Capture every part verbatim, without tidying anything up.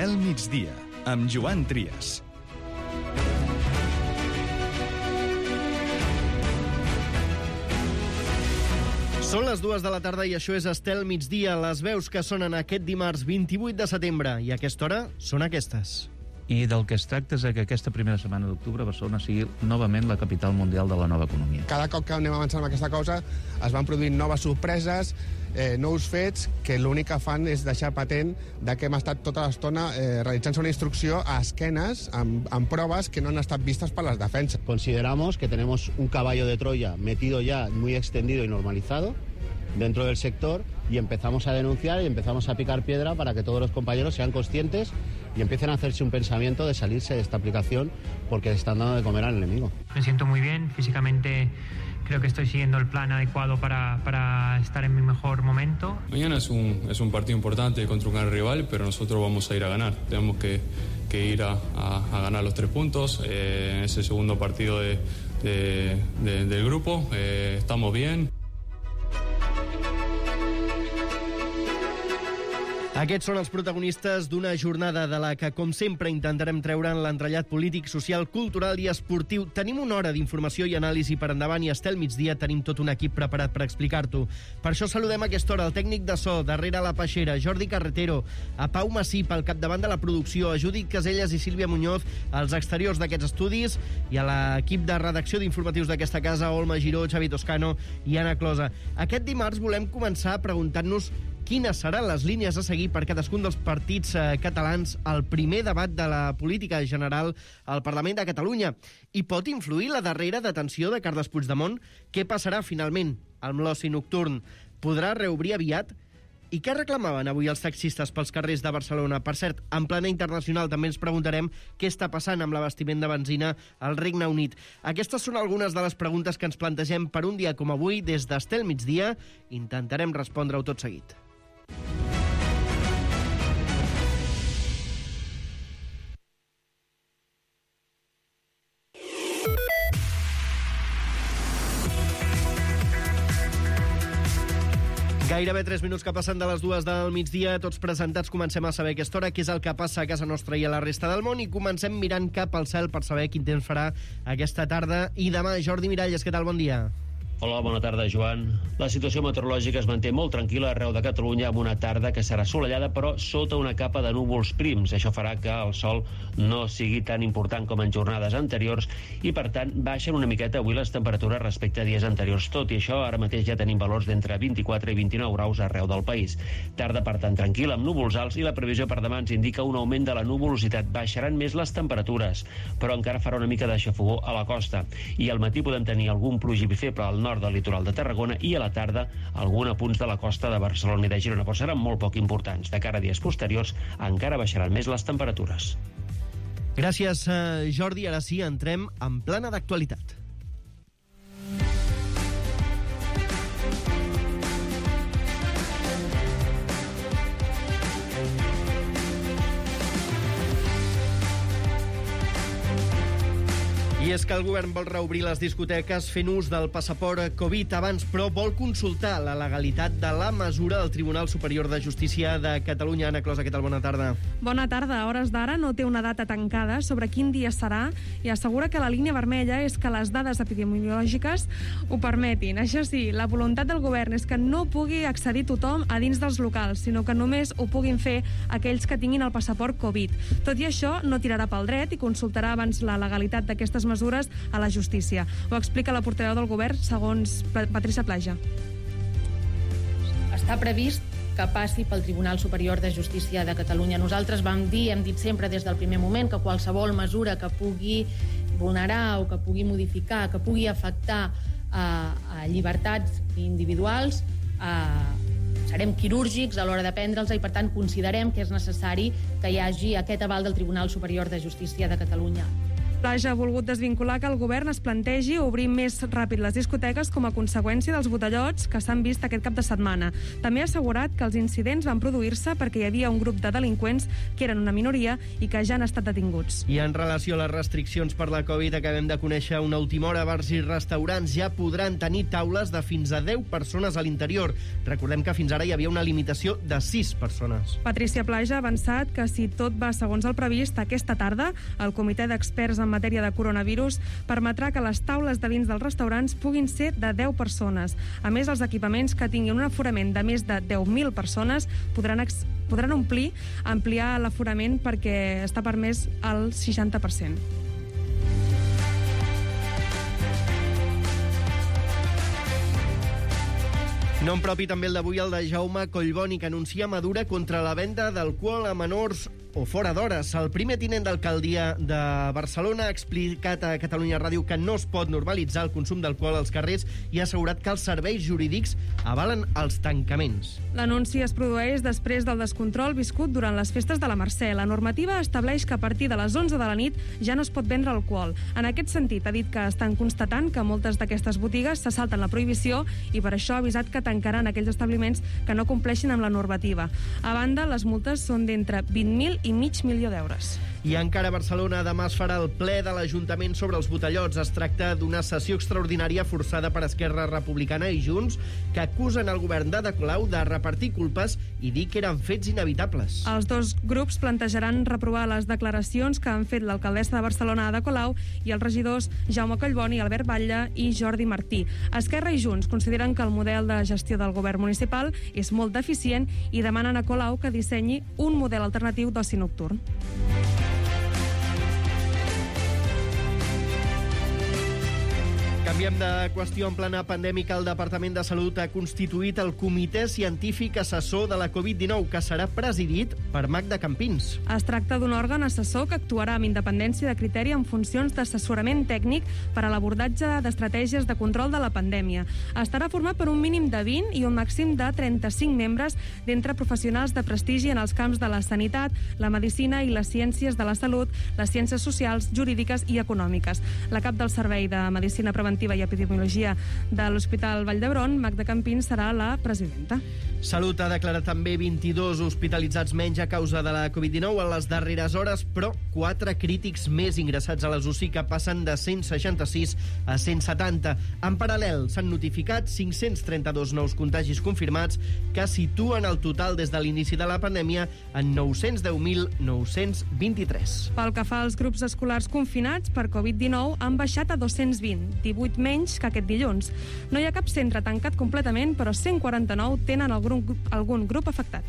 Estel migdia, amb Joan Trias. Són les dues de la tarda i això és Estel migdia, les veus que sonen aquest dimarts vint-i-vuit de setembre, i a aquesta hora són aquestes. I del que es tracta és que aquesta primera setmana d'octubre Barcelona sigui novament la capital mundial de la nova economia. Cada cop que anem avançant amb aquesta cosa es van produint noves sorpreses, eh, nous fets, que l'únic que fan és deixar patent de que hem estat tota l'estona eh, realitzant una instrucció a esquenes amb, amb proves que no han estat vistes per les defenses. Consideramos que tenemos un caballo de Troya metido ya muy extendido y normalizado dentro del sector y empezamos a denunciar y empezamos a picar piedra para que todos los compañeros sean conscientes y empiecen a hacerse un pensamiento de salirse de esta aplicación porque le están dando de comer al enemigo. Me siento muy bien, físicamente creo que estoy siguiendo el plan adecuado para, para estar en mi mejor momento. Mañana es un, es un partido importante contra un gran rival, pero nosotros vamos a ir a ganar. Tenemos que, que ir a, a, a ganar los tres puntos. Eh, en ese segundo partido de, de, de, del grupo eh, estamos bien. Aquests són els protagonistes d'una jornada de la que, com sempre, intentarem treure en l'entrellat polític, social, cultural i esportiu. Tenim una hora d'informació i anàlisi per endavant i a Estel migdia tenim tot un equip preparat per explicar-t'ho. Per això saludem a aquesta hora el tècnic de so, darrere la peixera, Jordi Carretero, a Pau Massip, al capdavant de la producció, a Judit Caselles i Sílvia Muñoz, als exteriors d'aquests estudis, i a l'equip de redacció d'informatius d'aquesta casa, Olma Giró, Xavi Toscano i Anna Closa. Aquest dimarts volem començar preguntant-nos quines seran les línies a seguir per cadascun dels partits eh, catalans al primer debat de la política general al Parlament de Catalunya. I pot influir la darrera detenció de Carles Puigdemont? Què passarà finalment amb l'oci nocturn? Podrà reobrir aviat? I què reclamaven avui els taxistes pels carrers de Barcelona? Per cert, en plana internacional també ens preguntarem què està passant amb l'abastiment de benzina al Regne Unit. Aquestes són algunes de les preguntes que ens plantegem per un dia com avui des d'Estel migdia. Intentarem respondre-ho tot seguit. Gairebé tres minuts que passen de les dues del migdia, tots presentats, comencem a saber a aquesta hora què és el que passa a casa nostra i a la resta del món, i comencem mirant cap al cel per saber quin temps farà aquesta tarda i demà. Jordi Miralles, què tal? Bon dia. Hola, bona tarda, Joan. La situació meteorològica es manté molt tranquil·la arreu de Catalunya amb una tarda que serà assolellada però sota una capa de núvols prims. Això farà que el sol no sigui tan important com en jornades anteriors i, per tant, baixen una miqueta avui les temperatures respecte a dies anteriors. Tot i això, ara mateix ja tenim valors d'entre vint-i-quatre i vint-i-nou graus arreu del país. Tarda, per tant, tranquil·la amb núvols alts i la previsió per demà ens indica un augment de la nuvolositat. Baixaran més les temperatures, però encara farà una mica de xafogor a la costa. I al matí podem tenir algun plogí feble al nord del litoral de Tarragona i a la tarda alguns punts de la costa de Barcelona i de Girona, però seran molt poc importants. De cara a dies posteriors encara baixaran més les temperatures. Gràcies, Jordi. Ara sí, entrem en plana d'actualitat. I és que el govern vol reobrir les discoteques fent ús del passaport Covid abans, però vol consultar la legalitat de la mesura del Tribunal Superior de Justícia de Catalunya. Anna Closa, què tal? Bona tarda. Bona tarda. A hores d'ara no té una data tancada sobre quin dia serà i assegura que la línia vermella és que les dades epidemiològiques ho permetin. Això sí, la voluntat del govern és que no pugui accedir tothom a dins dels locals, sinó que només ho puguin fer aquells que tinguin el passaport Covid. Tot i això, no tirarà pel dret i consultarà abans la legalitat d'aquestes mesures a la justícia. Ho explica la portaveu del govern, segons Patricia Plaja. Està previst que passi pel Tribunal Superior de Justícia de Catalunya. Nosaltres vam dir, hem dit sempre des del primer moment, que qualsevol mesura que pugui vulnerar o que pugui modificar, que pugui afectar a, a llibertats individuals, a, serem quirúrgics a l'hora de prendre'ls i, per tant, considerem que és necessari que hi hagi aquest aval del Tribunal Superior de Justícia de Catalunya. Plaja ha volgut desvincular que el govern es plantegi obrir més ràpid les discoteques com a conseqüència dels botellots que s'han vist aquest cap de setmana. També ha assegurat que els incidents van produir-se perquè hi havia un grup de delinqüents que eren una minoria i que ja han estat detinguts. I en relació a les restriccions per la Covid, acabem de conèixer una última hora. Bars i restaurants ja podran tenir taules de fins a deu persones a l'interior. Recordem que fins ara hi havia una limitació de sis persones. Patricia Plaja ha avançat que si tot va segons el previst, aquesta tarda el comitè d'experts en matèria de coronavirus permetrà que les taules de vins dels restaurants puguin ser de deu persones. A més, els equipaments que tinguin un aforament de més de deu mil persones podran, ex podran omplir, ampliar l'aforament perquè està permès al seixanta per cent. Nom propi també el d'avui, el de Jaume Collboni, que anuncia mesura contra la venda d'alcohol a menors o fora d'hores. El primer tinent d'alcaldia de Barcelona ha explicat a Catalunya Ràdio que no es pot normalitzar el consum d'alcohol als carrers i ha assegurat que els serveis jurídics avalen els tancaments. L'anunci es produeix després del descontrol viscut durant les festes de la Mercè. La normativa estableix que a partir de les onze de la nit ja no es pot vendre alcohol. En aquest sentit, ha dit que estan constatant que moltes d'aquestes botigues se salten la prohibició i per això ha avisat que tancaran aquells establiments que no compleixin amb la normativa. A banda, les multes són d'entre vint mil i mig milió d'euros. I encara a Barcelona demà es farà el ple de l'Ajuntament sobre els botellots. Es tracta d'una sessió extraordinària forçada per Esquerra Republicana i Junts, que acusen el govern d'Ada Colau de repartir culpes i dir que eren fets inevitables. Els dos grups plantejaran reprovar les declaracions que han fet l'alcaldessa de Barcelona, Ada Colau, i els regidors Jaume Collboni, Albert Batlle i Jordi Martí. Esquerra i Junts consideren que el model de gestió del govern municipal és molt deficient i demanen a Colau que dissenyi un model alternatiu d'oci nocturn. Canviem de qüestió. En plena pandèmica, el Departament de Salut ha constituït el Comitè Científic Assessor de la Covid dinou, que serà presidit per Magda Campins. Es tracta d'un òrgan assessor que actuarà amb independència de criteri en funcions d'assessorament tècnic per a l'abordatge d'estratègies de control de la pandèmia. Estarà format per un mínim de vint i un màxim de trenta-cinc membres d'entre professionals de prestigi en els camps de la sanitat, la medicina i les ciències de la salut, les ciències socials, jurídiques i econòmiques. La cap del Servei de Medicina Preventiva i Epidemiologia de l'Hospital Vall d'Hebron, Magda Campins, serà la presidenta. Salut ha declarat també vint-i-dos hospitalitzats menys a causa de la Covid dinou en les darreres hores, però quatre crítics més ingressats a les U C I, que passen de cent seixanta-sis a cent setanta. En paral·lel, s'han notificat cinc-cents trenta-dos nous contagis confirmats, que situen el total des de l'inici de la pandèmia en nou-cents deu mil nou-cents vint-i-tres. Pel que fa als grups escolars confinats per Covid dinou, han baixat a dos-cents vint, divuit menys que aquest dilluns. No hi ha cap centre tancat completament, però cent quaranta-nou tenen algun, algun grup afectat.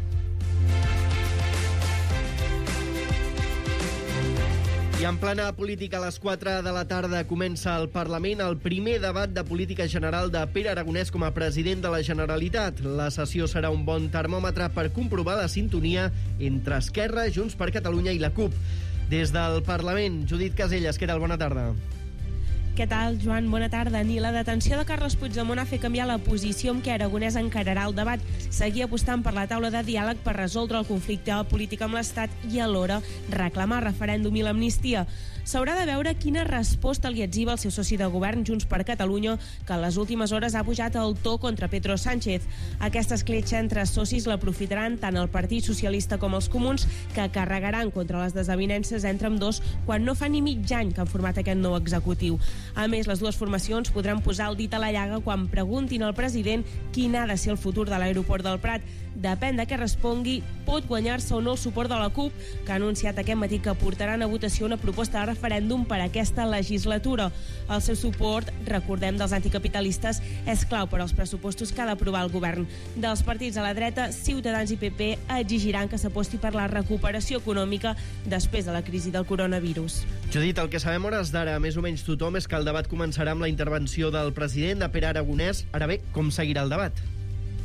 I en plena política, a les quatre de la tarda comença al Parlament el primer debat de política general de Pere Aragonès com a president de la Generalitat. La sessió serà un bon termòmetre per comprovar la sintonia entre Esquerra, Junts per Catalunya i la CUP. Des del Parlament, Judit Casellas, què tal? Bona tarda. Què tal, Joan? Bona tarda. Ni la detenció de Carles Puigdemont ha fet canviar la posició amb què Aragonès encararà el debat. Seguir apostant per la taula de diàleg per resoldre el conflicte polític amb l'Estat i alhora reclamar referèndum i l'amnistia. S'haurà de veure quina resposta li etziba el seu soci de govern, Junts per Catalunya, que en les últimes hores ha pujat el to contra Pedro Sánchez. Aquesta escletxa entre socis l'aprofitaran tant el Partit Socialista com els Comuns, que carregaran contra les desavinences entre ambdós quan no fa ni mig any que han format aquest nou executiu. A més, les dues formacions podran posar el dit a la llaga quan preguntin al president quin ha de ser el futur de l'aeroport del Prat. Depèn de què respongui, pot guanyar-se o no el suport de la CUP, que ha anunciat aquest matí que portaran a votació una proposta de referèndum per a aquesta legislatura. El seu suport, recordem, dels anticapitalistes és clau per als pressupostos que ha d'aprovar el govern. Dels partits a la dreta, Ciutadans i P P exigiran que s'aposti per la recuperació econòmica després de la crisi del coronavirus. Judit, el que sabem hores d'ara, més o menys tothom, és que el debat començarà amb la intervenció del president, de Pere Aragonès. Ara bé, com seguirà el debat?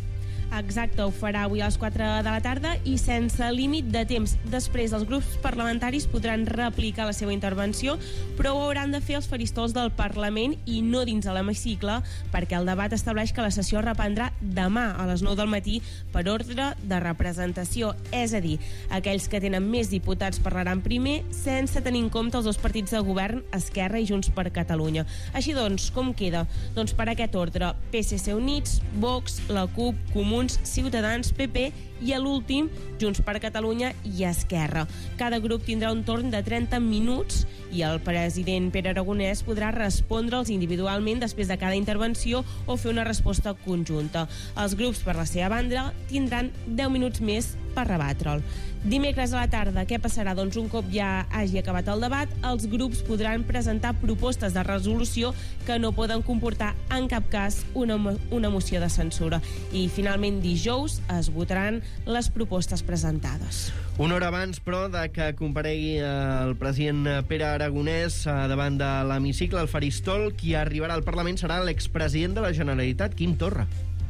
Exacte, ho farà avui a les quatre de la tarda i sense límit de temps. Després, els grups parlamentaris podran replicar la seva intervenció, però ho hauran de fer als faristols del Parlament i no dins de l'hemicicle, perquè el debat estableix que la sessió es reprendrà demà a les nou del matí per ordre de representació. És a dir, aquells que tenen més diputats parlaran primer, sense tenir en compte els dos partits de govern, Esquerra i Junts per Catalunya. Així doncs, com queda? Doncs per aquest ordre, P S C Units, Vox, la CUP, Comuns, Ciutadans, P P i a l'últim, Junts per Catalunya i Esquerra. Cada grup tindrà un torn de trenta minuts i el president Pere Aragonès podrà respondre'ls individualment després de cada intervenció o fer una resposta conjunta. Els grups, per la seva banda, tindran deu minuts més per rebatre'l. Dimecres a la tarda, què passarà? Doncs un cop ja hagi acabat el debat, els grups podran presentar propostes de resolució que no poden comportar en cap cas una, una moció de censura. I finalment dijous es votaran les propostes presentades. Una hora abans, però, de que comparegui el president Pere Aragonès davant de l'hemicicle, el faristol, qui arribarà al Parlament serà l'expresident de la Generalitat, Quim Torra.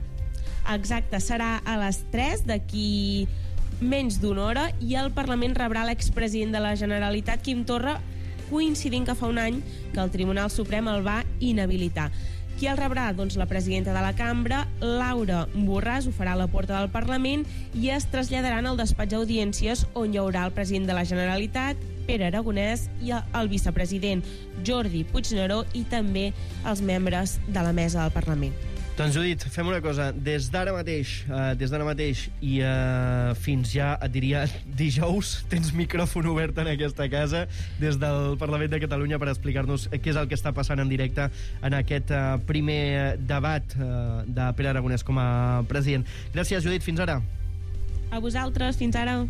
Exacte, serà a les tres d'aquí menys d'una hora i el Parlament rebrà l'expresident de la Generalitat, Quim Torra, coincidint que fa un any que el Tribunal Suprem el va inhabilitar. Qui el rebrà? Doncs la presidenta de la cambra, Laura Borràs, ho farà a la porta del Parlament i es traslladaran al despatx d'audiències on hi haurà el president de la Generalitat, Pere Aragonès, i el vicepresident Jordi Puigneró i també els membres de la mesa del Parlament. Doncs, Judit, fem una cosa. Des d'ara mateix, eh, des d'ara mateix i eh, fins ja, et diria, dijous, tens micròfon obert en aquesta casa des del Parlament de Catalunya per explicar-nos què és el que està passant en directe en aquest eh, primer debat eh, de Pere Aragonès com a president. Gràcies, Judit. Fins ara. A vosaltres. Fins ara.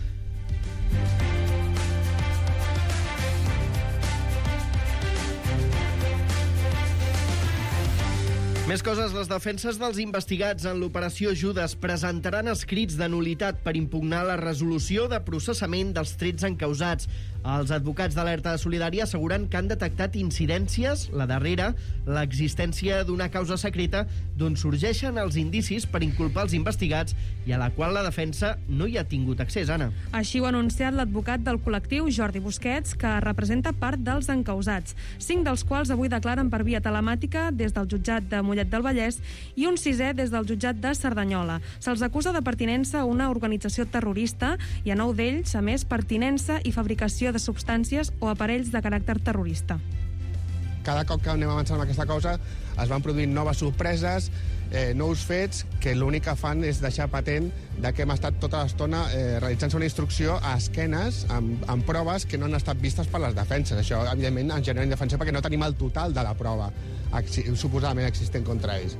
Més coses, les defenses dels investigats en l'operació Judes presentaran escrits de nul·litat per impugnar la resolució de processament dels tretze encausats. Els advocats d'Alerta Solidària asseguren que han detectat incidències, la darrera, l'existència d'una causa secreta d'on sorgeixen els indicis per inculpar els investigats i a la qual la defensa no hi ha tingut accés, Anna. Així ho ha anunciat l'advocat del col·lectiu, Jordi Busquets, que representa part dels encausats, cinc dels quals avui declaren per via telemàtica des del jutjat de Mollet del Vallès i un sisè des del jutjat de Cerdanyola. Se'ls acusa de pertinença a una organització terrorista i a nou d'ells, a més, pertinença i fabricació de substàncies o aparells de caràcter terrorista. Cada cop que anem avançant amb aquesta causa es van produint noves sorpreses, eh, nous fets que l'únic que fan és deixar patent de que hem estat tota l'estona eh, realitzant una instrucció a esquenes amb, amb proves que no han estat vistes per les defenses. Això, evidentment, ens genera indefensió perquè no tenim el total de la prova suposadament existent contra ells.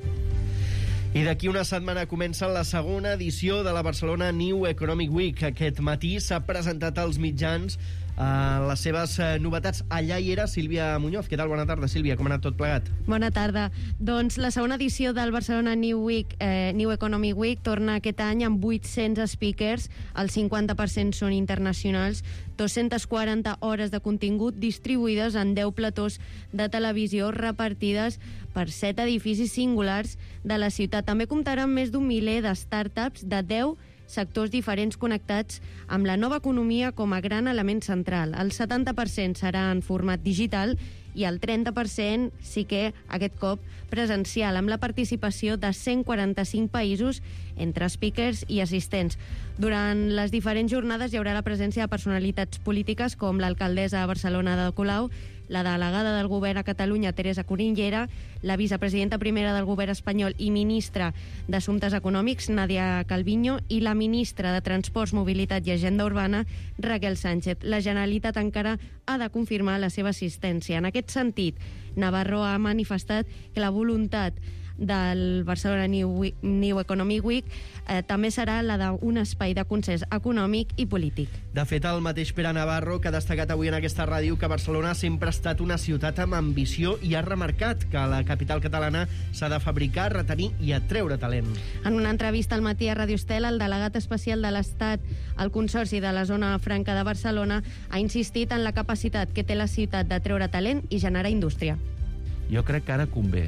I d'aquí una setmana comença la segona edició de la Barcelona New Economic Week. Aquest matí s'ha presentat als mitjans Uh, les seves uh, novetats. Allà hi era Sílvia Muñoz. Què tal? Bona tarda, Sílvia. Com ha anat tot plegat? Bona tarda. Doncs la segona edició del Barcelona New Week, eh, New Economic Week torna aquest any amb vuit-cents speakers. El cinquanta per cent són internacionals. dos-centes quaranta hores de contingut distribuïdes en deu platós de televisió repartides per set edificis singulars de la ciutat. També comptarà amb més d'un miler de startups de deu sectors diferents connectats amb la nova economia com a gran element central. El setanta per cent serà en format digital i el trenta per cent sí que aquest cop presencial, amb la participació de cent quaranta-cinc països entre speakers i assistents. Durant les diferents jornades hi haurà la presència de personalitats polítiques com l'alcaldessa de Barcelona de Colau, la delegada del govern a Catalunya, Teresa Cunillera, la vicepresidenta primera del govern espanyol i ministra d'Assumptes Econòmics, Nadia Calviño, i la ministra de Transports, Mobilitat i Agenda Urbana, Raquel Sánchez. La Generalitat encara ha de confirmar la seva assistència. En aquest sentit, Navarro ha manifestat que la voluntat del Barcelona New, Week, New Economic Week eh, també serà la d'un espai de consens econòmic i polític. De fet, el mateix Pere Navarro, que ha destacat avui en aquesta ràdio que Barcelona sempre ha estat una ciutat amb ambició i ha remarcat que a la capital catalana s'ha de fabricar, retenir i atreure talent. En una entrevista al matí a Radio Estel, el delegat especial de l'Estat al Consorci de la Zona Franca de Barcelona ha insistit en la capacitat que té la ciutat d'atreure talent i generar indústria. Jo crec que ara convé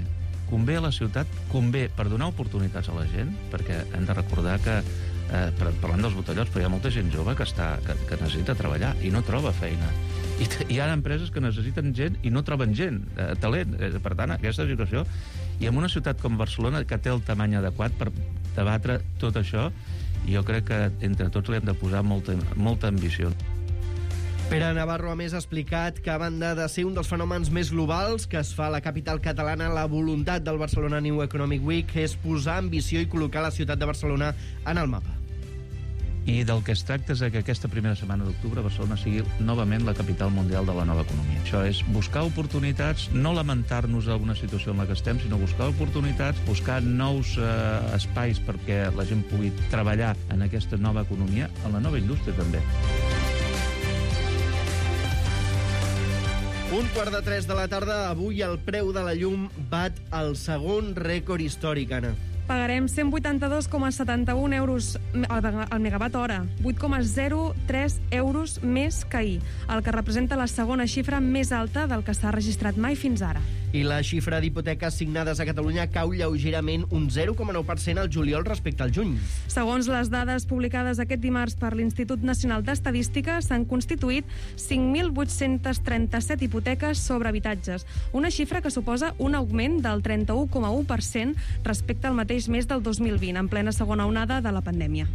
convé a la ciutat, convé per donar oportunitats a la gent, perquè hem de recordar que, eh, parlant dels botellots, però hi ha molta gent jove que, està, que, que necessita treballar i no troba feina. I hi ha empreses que necessiten gent i no troben gent, eh, talent. Eh, per tant, aquesta situació, i en una ciutat com Barcelona, que té el tamany adequat per debatre tot això, jo crec que entre tots li hem de posar molta, molta ambició. Pere Navarro, a més, ha explicat que, a banda de ser un dels fenòmens més globals que es fa a la capital catalana, la voluntat del Barcelona New Economic Week és posar ambició i col·locar la ciutat de Barcelona en el mapa. I del que es tracta és que aquesta primera setmana d'octubre Barcelona sigui novament la capital mundial de la nova economia. Això és buscar oportunitats, no lamentar-nos d'alguna situació en la que estem, sinó buscar oportunitats, buscar nous eh, espais perquè la gent pugui treballar en aquesta nova economia, en la nova indústria també. Un quart de tres de la tarda, avui el preu de la llum bat el segon rècord històric, Anna. Pagarem cent vuitanta-dos coma setanta-un euros al megawatt hora, vuit coma zero tres euros més que ahir, el que representa la segona xifra més alta del que s'ha registrat mai fins ara. I la xifra d'hipoteques signades a Catalunya cau lleugerament un zero coma nou per cent al juliol respecte al juny. Segons les dades publicades aquest dimarts per l'Institut Nacional d'Estadística, s'han constituït cinc mil vuit-cents trenta-set hipoteques sobre habitatges, una xifra que suposa un augment del trenta-u coma u per cent respecte al mateix mes del dos mil vint, en plena segona onada de la pandèmia.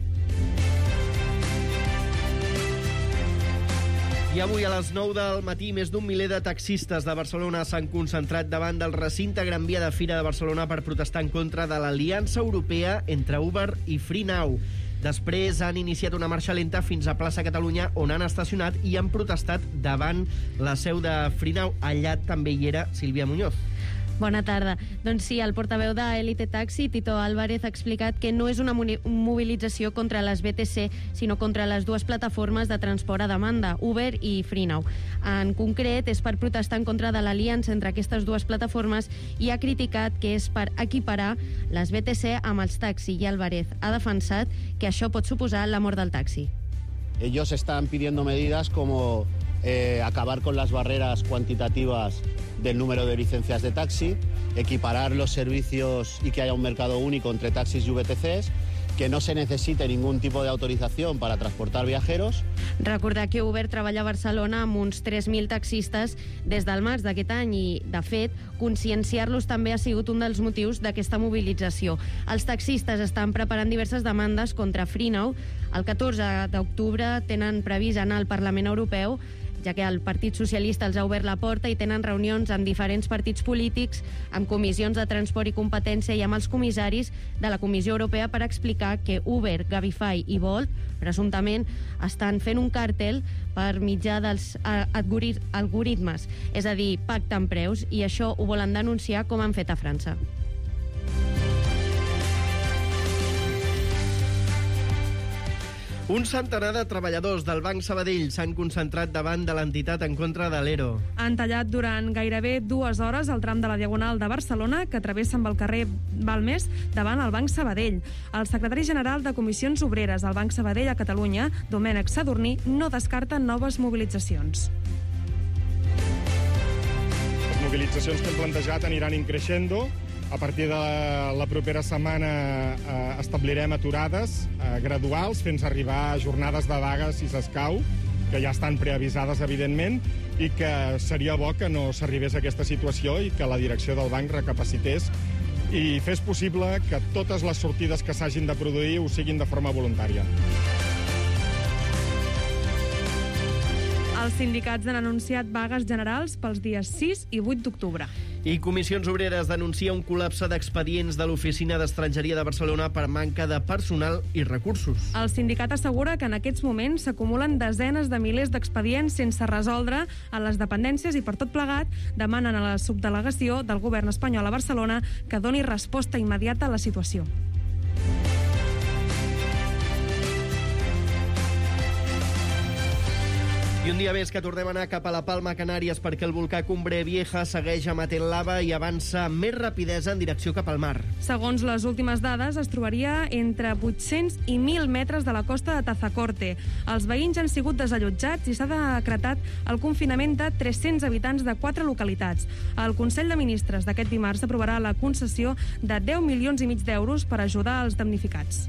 I avui a les nou del matí, més d'un miler de taxistes de Barcelona s'han concentrat davant del recinte Gran Via de Fira de Barcelona per protestar en contra de l'aliança europea entre Uber i FreeNow. Després han iniciat una marxa lenta fins a Plaça Catalunya, on han estacionat i han protestat davant la seu de FreeNow. Allà també hi era Sílvia Muñoz. Bona tarda. Doncs sí, el portaveu d'Elite Taxi, Tito Álvarez, ha explicat que no és una mobilització contra les B T C, sinó contra les dues plataformes de transport a demanda, Uber i FreeNow. En concret, és per protestar en contra de l'aliança entre aquestes dues plataformes i ha criticat que és per equiparar les B T C amb els taxi, i Álvarez ha defensat que això pot suposar la mort del taxi. Ellos están pidiendo medidas como eh, acabar con las barreras cuantitativas del número de licencias de taxi, equiparar los servicios y que haya un mercado único entre taxis y V T Cs, que no se necesite ningún tipo de autorización para transportar viajeros. Recordar que Uber treballa a Barcelona amb uns tres mil taxistes des del març d'aquest any i, de fet, conscienciar-los també ha sigut un dels motius d'aquesta mobilització. Els taxistes estan preparant diverses demandes contra FreeNow. El catorze d'octubre tenen previst anar al Parlament Europeu, ja que el Partit Socialista els ha obert la porta i tenen reunions amb diferents partits polítics, amb comissions de transport i competència i amb els comissaris de la Comissió Europea per explicar que Uber, Cabify i Bolt, presumptament, estan fent un càrtel per mitjà dels algoritmes, és a dir, pacten preus, i això ho volen denunciar com han fet a França. Un centenar de treballadors del Banc Sabadell s'han concentrat davant de l'entitat en contra de l'E R O. Han tallat durant gairebé dues hores el tram de la Diagonal de Barcelona que travessa amb el carrer Balmes davant el Banc Sabadell. El secretari general de Comissions Obreres al Banc Sabadell a Catalunya, Domènec Sadurní, no descarta noves mobilitzacions. Les mobilitzacions que hem plantejat aniran increixendo. A partir de la propera setmana eh, establirem aturades eh, graduals fins a arribar a jornades de vaga si s'escau, que ja estan preavisades, evidentment, i que seria bo que no s'arribés a aquesta situació i que la direcció del banc recapacités i fes possible que totes les sortides que s'hagin de produir ho siguin de forma voluntària. Els sindicats han anunciat vagues generals pels dies sis i vuit d'octubre. I Comissions Obreres denuncia un col·lapse d'expedients de l'Oficina d'Estrangeria de Barcelona per manca de personal i recursos. El sindicat assegura que en aquests moments s'acumulen desenes de milers d'expedients sense resoldre a les dependències i, per tot plegat, demanen a la subdelegació del govern espanyol a Barcelona que doni resposta immediata a la situació. I I un dia més que tornem a anar cap a la Palma, Canàries, perquè el volcà Cumbre Vieja segueix emetent lava i avança amb més rapidesa en direcció cap al mar. Segons les últimes dades, es trobaria entre vuit-cents i mil metres de la costa de Tazacorte. Els veïns han sigut desallotjats i s'ha decretat el confinament de tres-cents habitants de quatre localitats. El Consell de Ministres d'aquest dimarts aprovarà la concessió de deu milions i mig d'euros per ajudar els damnificats.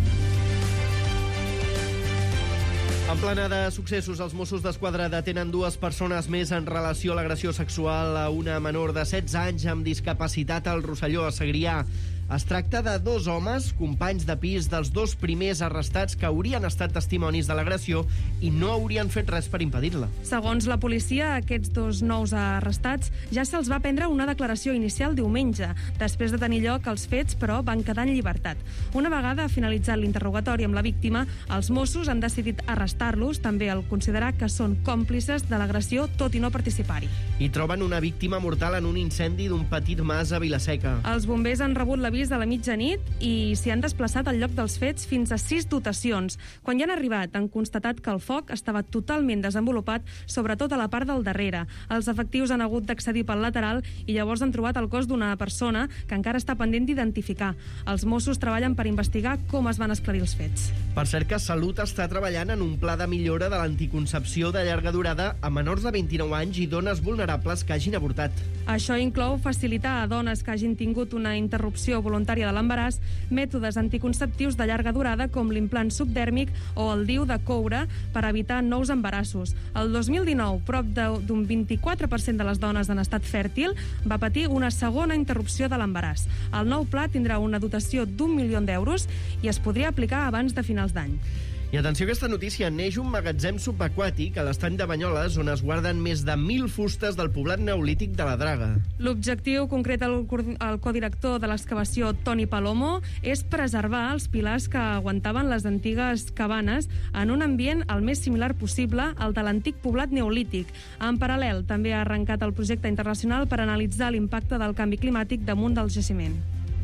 En plana de successos, els Mossos d'Esquadra detenen dues persones més en relació a l'agressió sexual a una menor de setze anys amb discapacitat al Rosselló, a Segrià. Es tracta de dos homes, companys de pis dels dos primers arrestats que haurien estat testimonis de l'agressió i no haurien fet res per impedir-la. Segons la policia, aquests dos nous arrestats ja se'ls va prendre una declaració inicial diumenge. Després de tenir lloc els fets, però, van quedar en llibertat. Una vegada finalitzat l'interrogatori amb la víctima, els Mossos han decidit arrestar-los, també al considerar que són còmplices de l'agressió, tot i no participar-hi. I troben una víctima mortal en un incendi d'un petit mas a Vilaseca. Els bombers han rebut l'avís de la mitjanit i s'hi han desplaçat al lloc dels fets fins a sis dotacions. Quan hi han arribat, han constatat que el foc estava totalment desenvolupat, sobretot a la part del darrere. Els efectius han hagut d'accedir pel lateral i llavors han trobat el cos d'una persona que encara està pendent d'identificar. Els Mossos treballen per investigar com es van esclarir els fets. Per cert que Salut està treballant en un pla de millora de l'anticoncepció de llarga durada a menors de vint-i-nou anys i dones vulnerables que hagin avortat. Això inclou facilitar a dones que hagin tingut una interrupció voluntària de l'embaràs mètodes anticonceptius de llarga durada com l'implant subdèrmic o el D I U de coure per evitar nous embarassos. El dos mil dinou, prop d'un vint-i-quatre per cent de les dones en estat fèrtil va patir una segona interrupció de l'embaràs. El nou pla tindrà una dotació d'un milió d'euros i es podria aplicar abans de finals d'any. I atenció a aquesta notícia, neix un magatzem subaquàtic a l'estany de Banyoles on es guarden més de mil fustes del poblat neolític de la Draga. L'objectiu, concret el, el codirector de l'excavació, Toni Palomo, és preservar els pilars que aguantaven les antigues cabanes en un ambient el més similar possible al de l'antic poblat neolític. En paral·lel, també ha arrencat el projecte internacional per analitzar l'impacte del canvi climàtic damunt del jaciment.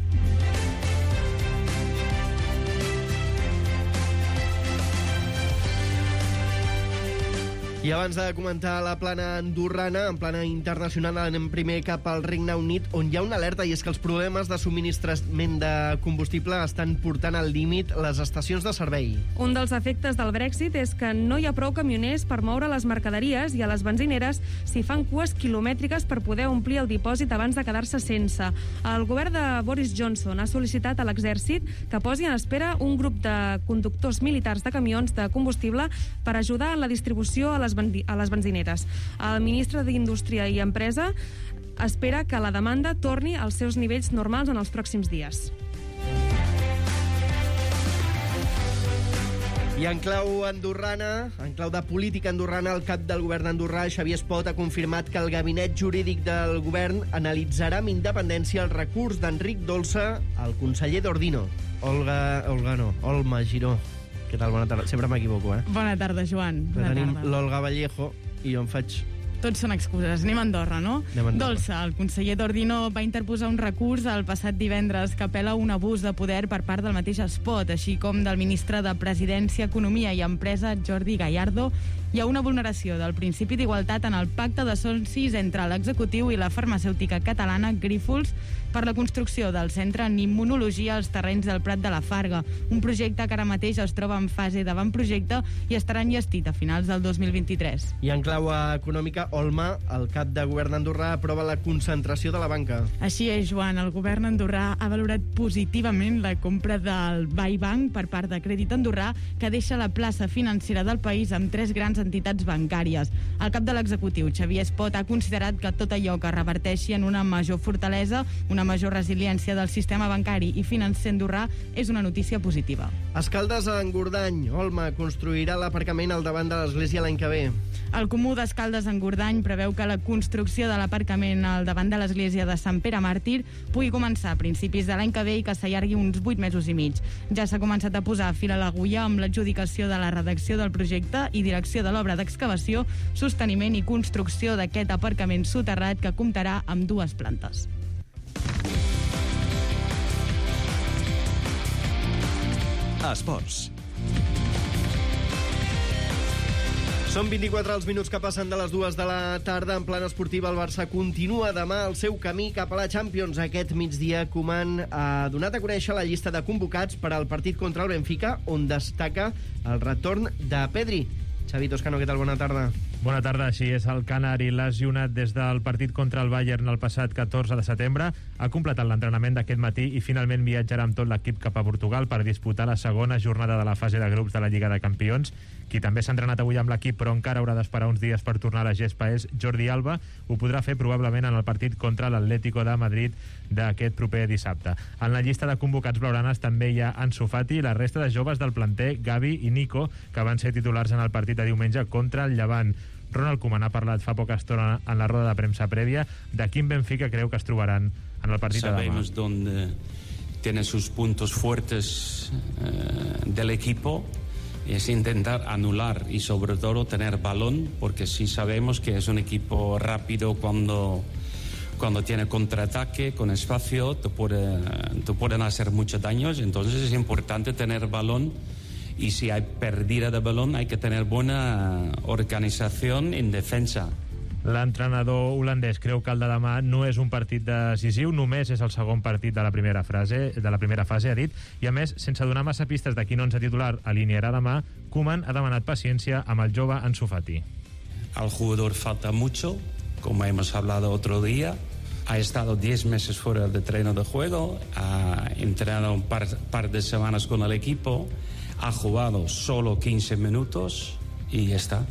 I abans de comentar la plana andorrana, en plana internacional, anem primer cap al Regne Unit, on hi ha una alerta, i és que els problemes de subministrament de combustible estan portant al límit les estacions de servei. Un dels efectes del Brexit és que no hi ha prou camioners per moure les mercaderies i a les benzineres s'hi fan cues quilomètriques per poder omplir el dipòsit abans de quedar-se sense. El govern de Boris Johnson ha sol·licitat a l'exèrcit que posi en espera un grup de conductors militars de camions de combustible per ajudar en la distribució a les a les benzineres. El ministre d'Indústria i Empresa espera que la demanda torni als seus nivells normals en els pròxims dies. I en clau andorrana, en clau de política andorrana, el cap del govern andorrà, Xavier Espot, ha confirmat que el gabinet jurídic del govern analitzarà amb independència el recurs d'Enric Dolça al conseller d'Ordino. Olga... Olga no, Olma Giró. Què tal? Bona tarda. Sempre m'equivoco, eh? Bona tarda, Joan. Bona tenim tarda. l'Olga Vallejo i jo em faig... Tots són excuses. Anem a Andorra, no? Anem a Andorra. Dolça, el conseller d'Ordino, va interposar un recurs el passat divendres que apel·la a un abús de poder per part del mateix Espot, així com del ministre de Presidència, Economia i Empresa, Jordi Gallardo. Hi ha una vulneració del principi d'igualtat en el pacte de socis entre l'executiu i la farmacèutica catalana Grífols per la construcció del centre en immunologia als terrenys del Prat de la Farga, un projecte que ara mateix es troba en fase d'avantprojecte i estarà enllestit a finals del dos mil vint-i-tres. I en clau econòmica, Olma, el cap de govern andorrà, aprova la concentració de la banca. Així és, Joan. El govern andorrà ha valorat positivament la compra del Baibanc per part de Crèdit Andorrà, que deixa la plaça financera del país amb tres grans entitats bancàries. El cap de l'executiu, Xavier Espot, ha considerat que tot allò que reverteixi en una major fortalesa, una major resiliència del sistema bancari i financer andorrà és una notícia positiva. Escaldes a Engordany. Olma construirà l'aparcament al davant de l'església l'any que ve. El Comú d'Escaldes a Engordany preveu que la construcció de l'aparcament al davant de l'església de Sant Pere Màrtir pugui començar a principis de l'any que ve i que s'allargui uns vuit mesos i mig. Ja s'ha començat a posar fil a l'agulla amb l'adjudicació de la redacció del projecte i direcció de l'obra d'excavació, sosteniment i construcció d'aquest aparcament soterrat que comptarà amb dues plantes. Esports. Són vint-i-quatre els minuts que passen de les dues de la tarda. En plan esportiu, el Barça continua demà el seu camí cap a la Champions. Aquest migdia, Koeman ha donat a conèixer la llista de convocats per al partit contra el Benfica, on destaca el retorn de Pedri. Xavi Toscano, què tal? Bona tarda. Bona tarda. Així és, el canari lesionat des del partit contra el Bayern el passat catorze de setembre ha completat l'entrenament d'aquest matí i finalment viatjarà amb tot l'equip cap a Portugal per disputar la segona jornada de la fase de grups de la Lliga de Campions. Qui també s'ha entrenat avui amb l'equip però encara haurà d'esperar uns dies per tornar a la gespa és Jordi Alba. Ho podrà fer probablement en el partit contra l'Atlético de Madrid d'aquest proper dissabte. En la llista de convocats blaugranes també hi ha Ansu Fati i la resta de joves del planter, Gavi i Nico, que van ser titulars en el partit de diumenge contra el Llevant. Ronald Koeman ha parlat fa poca estona en la roda de premsa prèvia de quin Benfica creu que es trobaran en el partit de demà. Sabemos dónde tiene sus puntos fuertes eh, del equipo. Es intentar anular y sobre todo tener balón, porque sí sabemos que es un equipo rápido cuando, cuando tiene contraataque, con espacio, te, puede, te pueden hacer muchos daños. Entonces es importante tener balón. Y si hay pérdida de balón, hay que tener buena organización en defensa. L'entrenador holandès creu que el de demà no és un partit decisiu, només és el segon partit de la primera fase, de la primera fase, ha dit, i a més, sense donar massa pistes de quin onze titular alinearà demà, Koeman ha demanat paciència amb el jove Ansu Fati. Al jugador falta mucho, como hemos hablado otro día. Ha estado diez meses fuera de terreno de juego, ha entrenado un par, par de semanas con el equipo, ha jugado solo quince minutos y ya está.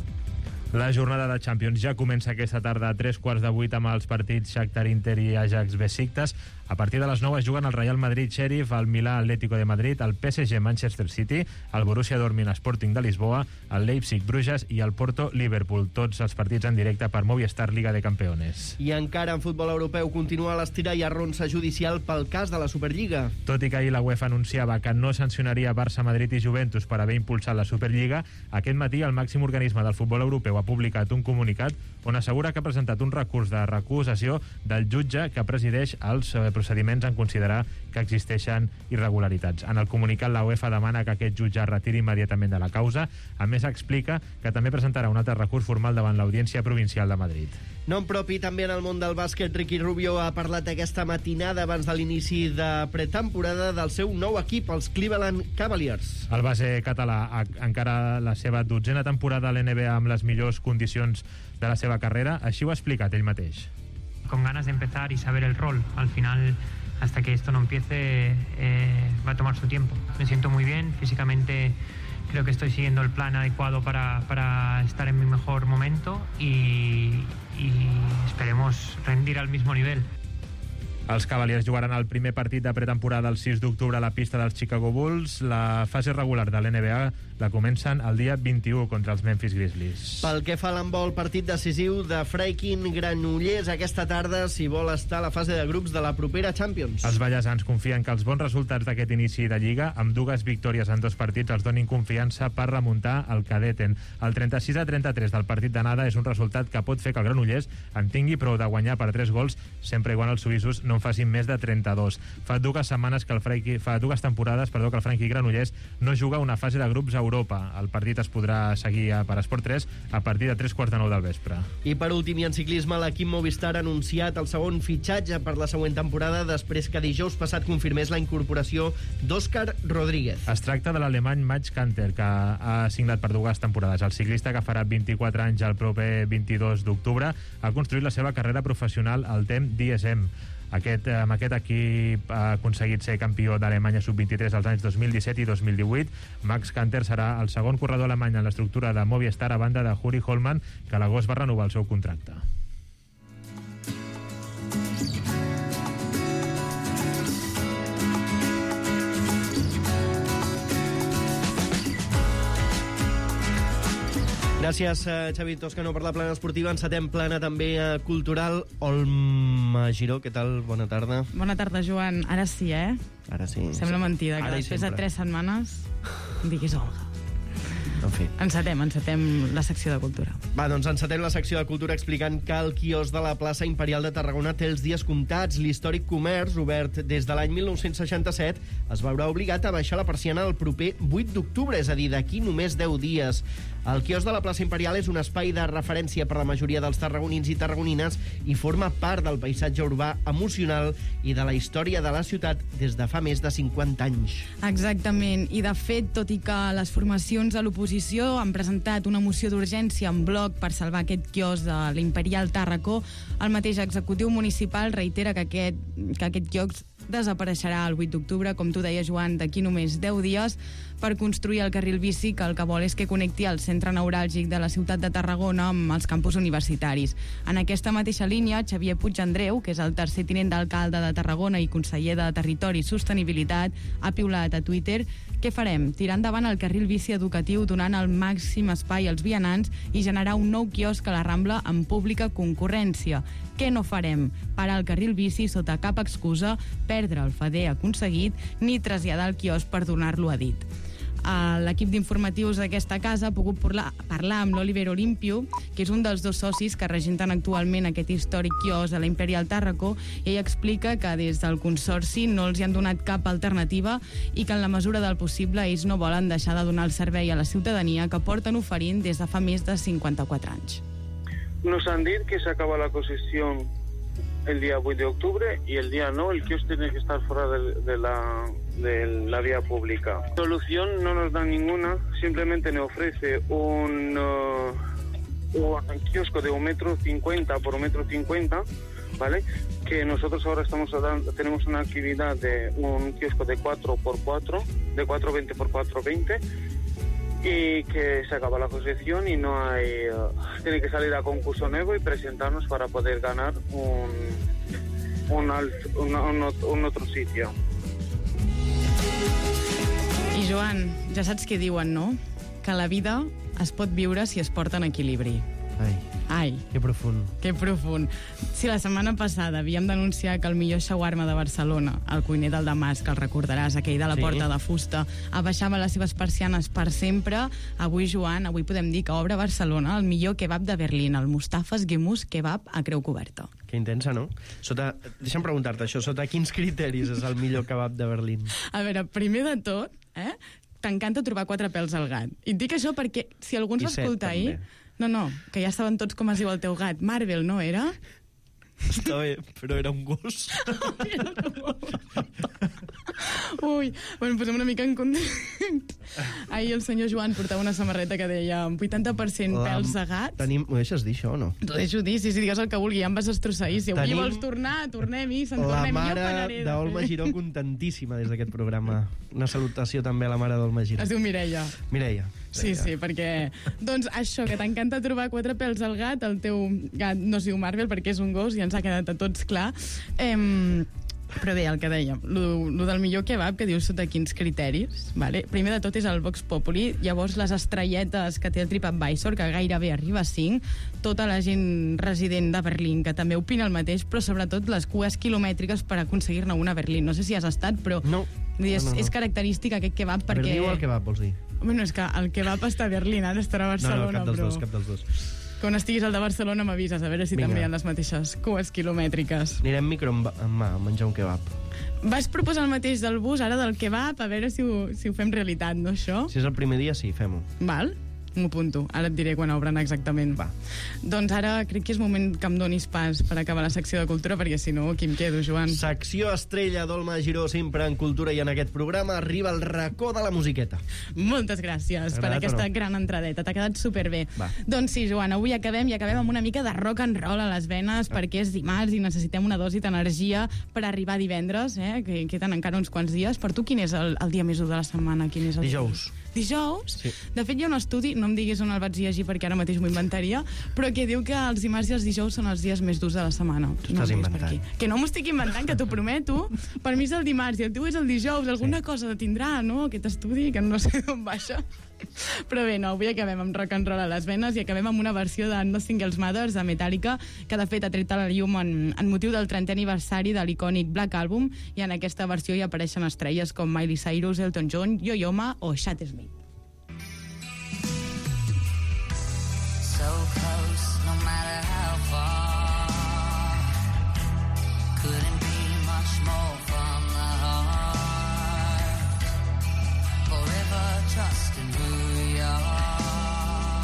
La jornada de Champions ja comença aquesta tarda a tres quarts de vuit amb els partits Shakhtar Inter i Ajax Besiktas. A partir de les nou es juguen el Real Madrid Sheriff, el Milà Atlético de Madrid, el P S G Manchester City, el Borussia Dortmund Sporting de Lisboa, el Leipzig Bruges i el Porto Liverpool. Tots els partits en directe per Movistar Liga de Campeones. I encara en futbol europeu continua l'estira i arronsa judicial pel cas de la Superliga. Tot i que ahir la UEFA anunciava que no sancionaria Barça, Madrid i Juventus per haver impulsat la Superliga, aquest matí el màxim organisme del futbol europeu ha publicat un comunicat on assegura que ha presentat un recurs de recusació del jutge que presideix els procediments en considerar que existeixen irregularitats. En el comunicat, la UEFA demana que aquest jutge es retiri immediatament de la causa. A més, explica que també presentarà un altre recurs formal davant l'Audiència Provincial de Madrid. Nom propi també en el món del bàsquet. Ricky Rubio ha parlat aquesta matinada abans de l'inici de pretemporada del seu nou equip, els Cleveland Cavaliers. El base català ha encara la seva dotzena temporada a l'N B A amb les millors condicions de la seva carrera. Així ho ha explicat ell mateix. Con ganas de empezar y saber el rol. Al final, hasta que esto no empiece, eh, va a tomar su tiempo. Me siento muy bien, físicamente creo que estoy siguiendo el plan adecuado para, para estar en mi mejor momento y, y esperemos rendir al mismo nivel. Els Cavaliers jugaran el primer partit de pretemporada el sis d'octubre a la pista dels Chicago Bulls. La fase regular de l'N B A la comencen el dia vint-i-u contra els Memphis Grizzlies. Pel que fa a l'handbol, partit decisiu de Freikin Granollers aquesta tarda si vol estar a la fase de grups de la propera Champions. Els ballesans confien que els bons resultats d'aquest inici de Lliga, amb dues victòries en dos partits, els donin confiança per remuntar el Cadeten. El trenta-sis a trenta-tres del partit d'anada és un resultat que pot fer que el Granollers en tingui prou de guanyar per tres gols, sempre i quan els suïssos no en facin més de trenta-dos. Fa dues setmanes que el Franqui, fa dues temporades, perdó, que el Franqui Granollers no juga una fase de grups a Europa. El partit es podrà seguir per Esport tres a partir de tres quarts de nou del vespre. I per últim, i en ciclisme, l'equip Movistar ha anunciat el segon fitxatge per la següent temporada després que dijous passat confirmés la incorporació d'Òscar Rodríguez. Es tracta de l'alemany Mats Kanter, que ha signat per dues temporades. El ciclista, que farà vint-i-quatre anys el proper vint-i-dos d'octubre, ha construït la seva carrera professional al Team D S M. Aquest, amb aquest equip ha aconseguit ser campió d'Alemanya sub vint-i-tres als anys dos mil disset i dos mil divuit. Max Kanter serà el segon corredor alemany en l'estructura de Movistar a banda de Juri Hollmann, que a l'agost va renovar el seu contracte. Gràcies, Xavi Toscano, per la plana esportiva. Encetem plana també cultural. Olma Giró, què tal? Bona tarda. Bona tarda, Joan. Ara sí, eh? Ara sí. Sembla sí. mentida que Ara després de tres setmanes diguis Olga. En fi. Encetem, encetem la secció de cultura. Va, doncs encetem la secció de cultura explicant que el quiosc de la plaça Imperial de Tarragona té els dies comptats. L'històric comerç, obert des de l'any mil nou-cents seixanta-set, es veurà obligat a baixar la persiana el proper vuit d'octubre, és a dir, d'aquí només deu dies. El quiosc de la plaça Imperial és un espai de referència per la majoria dels tarragonins i tarragonines i forma part del paisatge urbà emocional i de la història de la ciutat des de fa més de cinquanta anys. Exactament, i de fet, tot i que les formacions de l'oposició han presentat una moció d'urgència en bloc per salvar aquest quiosc de l'Imperial Tàrraco, el mateix executiu municipal reitera que aquest, que aquest quiosc desapareixerà el vuit d'octubre, com tu deies, Joan, d'aquí només deu dies, per construir el carril bici que el que vol és que connecti el centre neuràlgic de la ciutat de Tarragona amb els campus universitaris. En aquesta mateixa línia, Xavier Puigandreu, que és el tercer tinent d'alcalde de Tarragona i conseller de Territori i Sostenibilitat, ha piulat a Twitter: què farem? Tirar endavant el carril bici educatiu donant el màxim espai als vianants i generar un nou quiosc a la Rambla amb pública concurrència. Què no farem? Parar el carril bici sota cap excusa, perdre el fader aconseguit, ni traslladar el quiosc per donar-lo a dit. L'equip d'informatius d'aquesta casa ha pogut parlar, parlar amb l'Oliver Olimpio, que és un dels dos socis que regenten actualment aquest històric quiosc de la Imperial Tàrraco, i ell explica que des del Consorci no els hi han donat cap alternativa i que en la mesura del possible ells no volen deixar de donar el servei a la ciutadania que porten oferint des de fa més de cinquanta-quatre anys. Nos han dit que se acaba la concesión el día ocho de octubre y el día no, el kiosco tiene que estar fuera de, de, la, de la vía pública. Solución no nos da ninguna, simplemente nos ofrece un, uh, un kiosco de un metro cincuenta por un metro cincuenta, ¿vale? Que nosotros ahora estamos dando, tenemos una actividad de un kiosco de cuatro por cuatro, de cuatro veinte por cuatro veinte, y que se acaba la concesión y no hay... Uh, tiene que salir a concurso nuevo y presentarnos para poder ganar un, un, alt, un, un, un otro sitio. I Joan, ja saps què diuen, no? Que la vida es pot viure si es porta en equilibri. Ai, Ai, que profund. que profund. Si la setmana passada havíem d'anunciar que el millor shawarma de Barcelona, el cuiner del Damasc, que el recordaràs, aquell de la Sí. Porta de Fusta, abaixava les seves persianes per sempre, avui, Joan, avui podem dir que obre a Barcelona el millor kebab de Berlín, el Mustafa's Gemus Kebab a Creu Coberta. Que intensa, no? Sota, deixa'm preguntar-te això, sota quins criteris és el millor kebab de Berlín? A veure, primer de tot, eh, t'encanta trobar quatre pèls al gat. I et dic això perquè si algú ens I va set, escoltar ahir... també. No, no, que ja saben tots com es diu el teu gat. Marvel, no era? Està bé, però era un gos. Ui, bueno, posem una mica en context. Ahir el senyor Joan portava una samarreta que deia vuitanta per cent pèls de gat. Tenim... Ho deixes dir, això, o no? T'ho deixo dir, si, si digues el que vulgui, ja em vas destrossar ahir. Si avui Tenim vols tornar, tornem-hi, se'n La tornem. mare d'Olma Giró contentíssima des d'aquest programa. Una salutació també a la mare d'Olma Giró. Es diu Mireia. Mireia. Sí, sí, perquè... Doncs això, que t'encanta trobar quatre pèls al gat, el teu gat no es diu Marvel perquè és un gos i ens ha quedat a tots clar. Eh, però bé, el que dèiem, lo, lo del millor kebab, que dius sota quins criteris, vale? Primer de tot és el Vox Populi, llavors les estrelletes que té el TripAdvisor, que gairebé arriba a cinc, tota la gent resident de Berlín, que també opina el mateix, però sobretot les cues quilomètriques per aconseguir-ne una a Berlín. No sé si has estat, però... No. És, no, no, no. és característic aquest kebab A perquè... Berlín o el kebab, vols dir? Bueno, és que el kebab està a Berlín, ara estarà a Barcelona, no, no, cap dels però... dos, cap dels dos. Quan estiguis al de Barcelona m'avises, a veure si Vinga. també hi ha les mateixes cues quilomètriques. Anirem micro en, en mà a menjar un kebab. Vas proposar el mateix del bus, ara del kebab, a veure si ho, si ho fem realitat, no, això? Si és el primer dia, sí, fem-ho. Val? M'ho apunto. Ara et diré quan obren exactament. Va. Doncs ara crec que és moment que em donis pas per acabar la secció de cultura, perquè si no, aquí em quedo, Joan. Secció estrella d'Olma Giró, sempre en cultura, i en aquest programa arriba el racó de la musiqueta. Moltes gràcies per agradat aquesta o no? gran entradeta. T'ha quedat superbé. Va. Doncs sí, Joan, avui acabem i acabem amb una mica de rock and roll a les venes, perquè és dimarts i necessitem una dosi d'energia per arribar a divendres, eh? que queden encara uns quants dies. Per tu, quin és el, el dia més dur de la setmana? Quin és el Dijous. Dijous? Sí. De fet, hi ha un estudi, no em diguis on el vaig llegir perquè ara mateix m'ho inventaria, però que diu que els dimarts i els dijous són els dies més durs de la setmana. T'ho estàs em diguis per inventant. aquí. Que no m'ho estic inventant, que t'ho prometo. Per mi és el dimarts i el teu és el dijous. Alguna cosa tindrà, no?, aquest estudi, que no sé d'on baixa. Però bé, no, avui acabem amb rock and roll a les venes i acabem amb una versió de Nothing Else Matters de Metallica, que de fet ha tret a la llum en, en motiu del trentè aniversari de l'icònic Black Album, i en aquesta versió hi apareixen estrelles com Miley Cyrus, Elton John, Yo-Yo Ma o Chad Smith. So close, no matter how far. Couldn't be much more from the heart. Forever trusting who we are.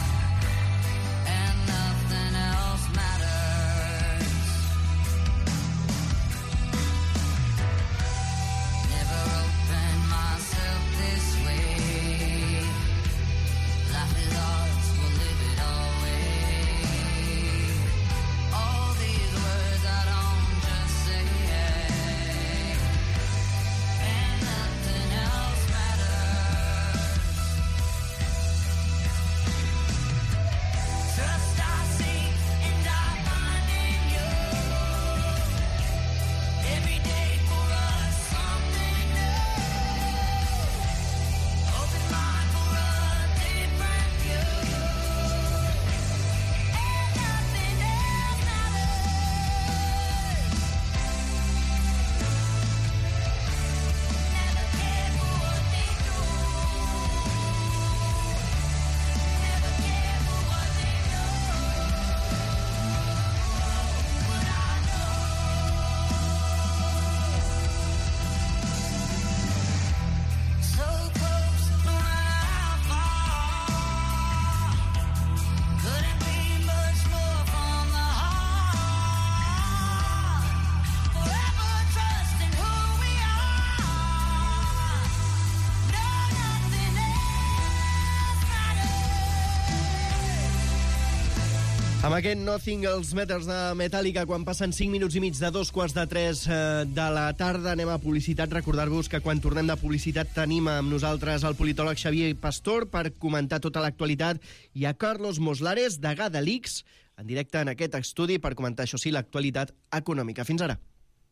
Amb aquest Nothing, els Meters de Metallica, quan passen cinc minuts i mig de dos quarts de tres de la tarda, anem a publicitat. Recordar-vos que quan tornem de publicitat tenim amb nosaltres el politòleg Xavier Pastor per comentar tota l'actualitat i a Carlos Moslares, degà de l'I C S, en directe en aquest estudi per comentar, això sí, l'actualitat econòmica. Fins ara.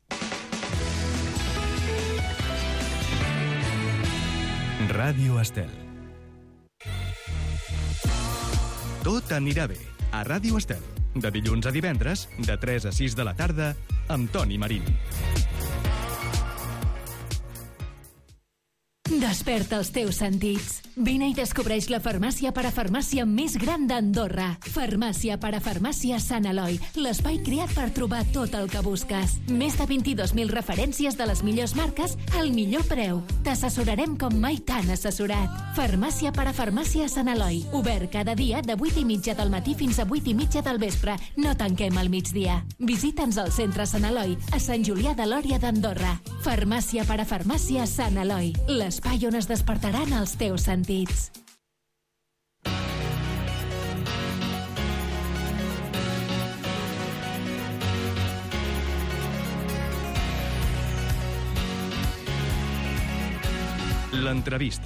Ràdio Estel. Tot anirà bé. A Ràdio Estel, de dilluns a divendres, de tres a sis de la tarda, amb Toni Marín. Desperta els teus sentits. Vine i descobreix la farmàcia parafarmàcia més gran d'Andorra. Farmàcia parafarmàcia Sant Eloi, l'espai creat per trobar tot el que busques. Més de vint-i-dos mil referències de les millors marques al millor preu. T'assessorarem com mai t'han assessorat. Farmàcia parafarmàcia Sant Eloi. Obert cada dia de vuit i mitja del matí fins a vuit i mitja del vespre. No tanquem al migdia. Visita'ns al centre Sant Eloi, a Sant Julià de Lòria d'Andorra. Farmàcia parafarmàcia Sant Eloi, l'espai on es despertaran els teus sentits. L'entrevista.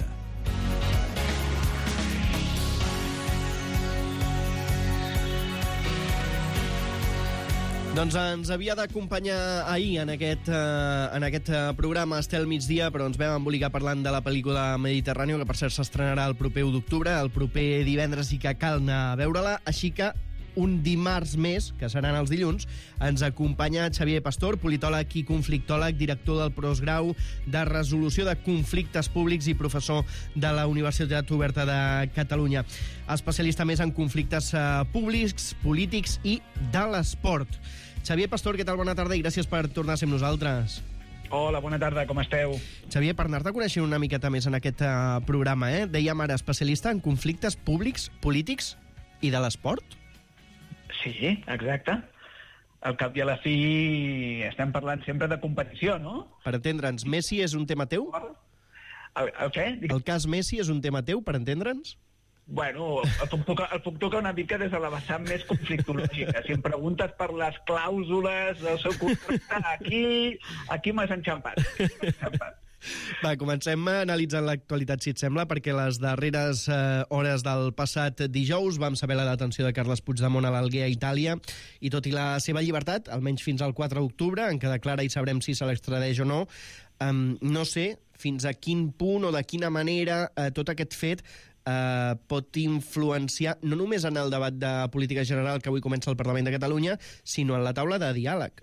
Doncs ens havia d'acompanyar ahir en aquest, uh, en aquest uh, programa Estel Migdia, però ens vam embolicar parlant de la pel·lícula Mediterráneo, que per cert s'estrenarà el proper u d'octubre, el proper divendres, i que cal anar a veure-la, així que un dimarts més, que seran els dilluns, ens acompanya Xavier Pastor, politòleg i conflictòleg, director del postgrau de resolució de conflictes públics i professor de la Universitat Oberta de Catalunya. Especialista més en conflictes uh, públics, polítics i de l'esport. Xavier Pastor, què tal? Bona tarda i gràcies per tornar a ser amb nosaltres. Hola, bona tarda, com esteu? Xavier, per anar-te coneixent una miqueta més en aquest uh, programa, eh? Dèiem ara, especialista en conflictes públics, polítics i de l'esport? Sí, exacte. Al cap i a la fi estem parlant sempre de competició, no? Per entendre'ns, Messi és un tema teu? El, el què? El cas Messi és un tema teu, per entendre'ns? Bueno, el puc, tocar, el puc tocar una mica des de la vessant més conflictològica. Si em preguntes per les clàusules del seu contracte, aquí, aquí m'has enxampat. enxampat. Va, comencem analitzant l'actualitat, si et sembla, perquè les darreres eh, hores del passat dijous vam saber la detenció de Carles Puigdemont a l'Alguer, a Itàlia, i tot i la seva llibertat, almenys fins al quatre d'octubre, en què declara i sabrem si se l'extradeix o no, eh, no sé fins a quin punt o de quina manera eh, tot aquest fet Uh, pot influenciar no només en el debat de política general que avui comença al Parlament de Catalunya, sinó en la taula de diàleg.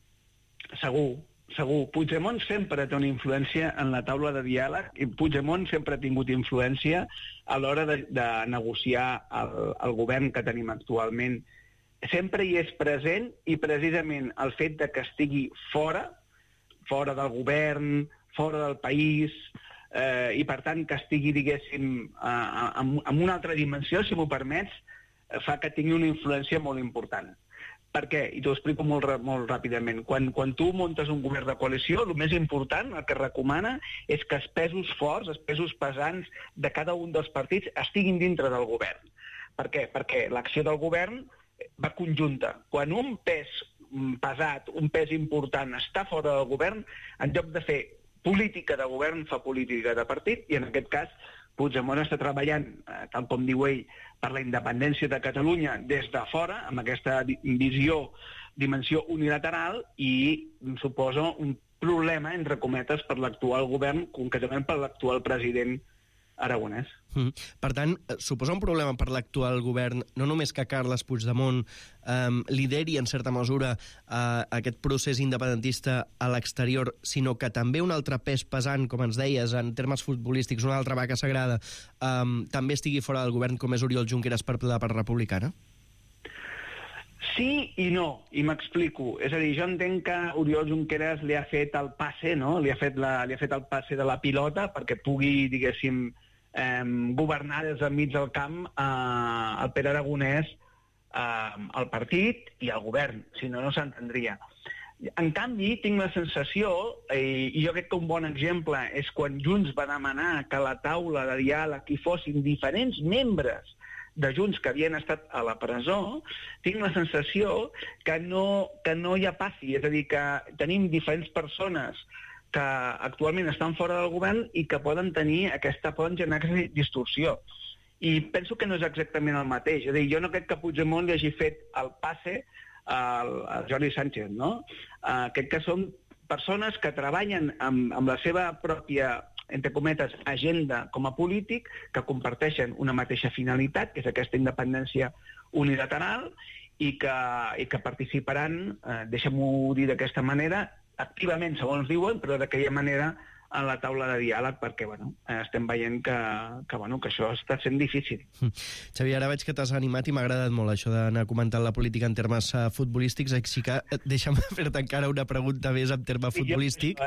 Segur, segur. Puigdemont sempre té una influència en la taula de diàleg i Puigdemont sempre ha tingut influència a l'hora de, de negociar el, el govern que tenim actualment. Sempre hi és present i precisament el fet de que estigui fora, fora del govern, fora del país, Eh, i per tant que estigui, diguéssim, eh, amb, amb una altra dimensió, si m'ho permets, eh, fa que tingui una influència molt important. Per què? I t'ho explico molt, molt ràpidament. Quan, quan tu muntes un govern de coalició, el més important, el que recomana, és que els pesos forts, els pesos pesants de cada un dels partits estiguin dintre del govern. Per què? Perquè l'acció del govern va conjunta. Quan un pes pesat, un pes important està fora del govern, en lloc de fer política de govern, fa política de partit, i en aquest cas Puigdemont està treballant, eh, tal com diu ell, per la independència de Catalunya des de fora, amb aquesta visió, dimensió unilateral, i suposa un problema, entre cometes, per l'actual govern, concretament per l'actual president Aragonès. Mm. Per tant, suposa un problema per l'actual govern, no només que Carles Puigdemont eh, lideri en certa mesura eh, aquest procés independentista a l'exterior, sinó que també un altre pes pesant, com ens deies, en termes futbolístics, una altra vaca sagrada, eh, també estigui fora del govern, com és Oriol Junqueras per la part republicana? Sí i no, i m'explico. És a dir, jo entenc que Oriol Junqueras li ha fet el passe, no? Li ha fet, la, li ha fet el passe de la pilota perquè pugui, diguéssim, eh, governar des del mig del camp eh, el Pere Aragonès, eh, el partit i el govern, si no, no s'entendria. En canvi, tinc la sensació, eh, i jo crec que un bon exemple és quan Junts va demanar que a la taula de diàleg hi fossin diferents membres de Junts que havien estat a la presó, tinc la sensació que no, que no hi ha passi. És a dir, que tenim diferents persones que actualment estan fora del govern i que poden tenir aquesta, poden generar aquesta distorsió. I penso que no és exactament el mateix. És a dir, jo no crec que Puigdemont li hagi fet el passe al, al Jordi Sánchez, no? Uh, crec que són persones que treballen amb, amb la seva pròpia, entre cometes, agenda com a polític, que comparteixen una mateixa finalitat, que és aquesta independència unilateral, i que, i que participaran, eh, deixem-ho dir d'aquesta manera, activament, segons diuen, però d'aquella manera en la taula de diàleg, perquè bueno, estem veient que, que, bueno, que això està sent difícil. Xavier, ara veig que t'has animat i m'ha agradat molt això d'anar comentant la política en termes uh, futbolístics, així que deixa'm fer-te encara una pregunta més en terme futbolístic.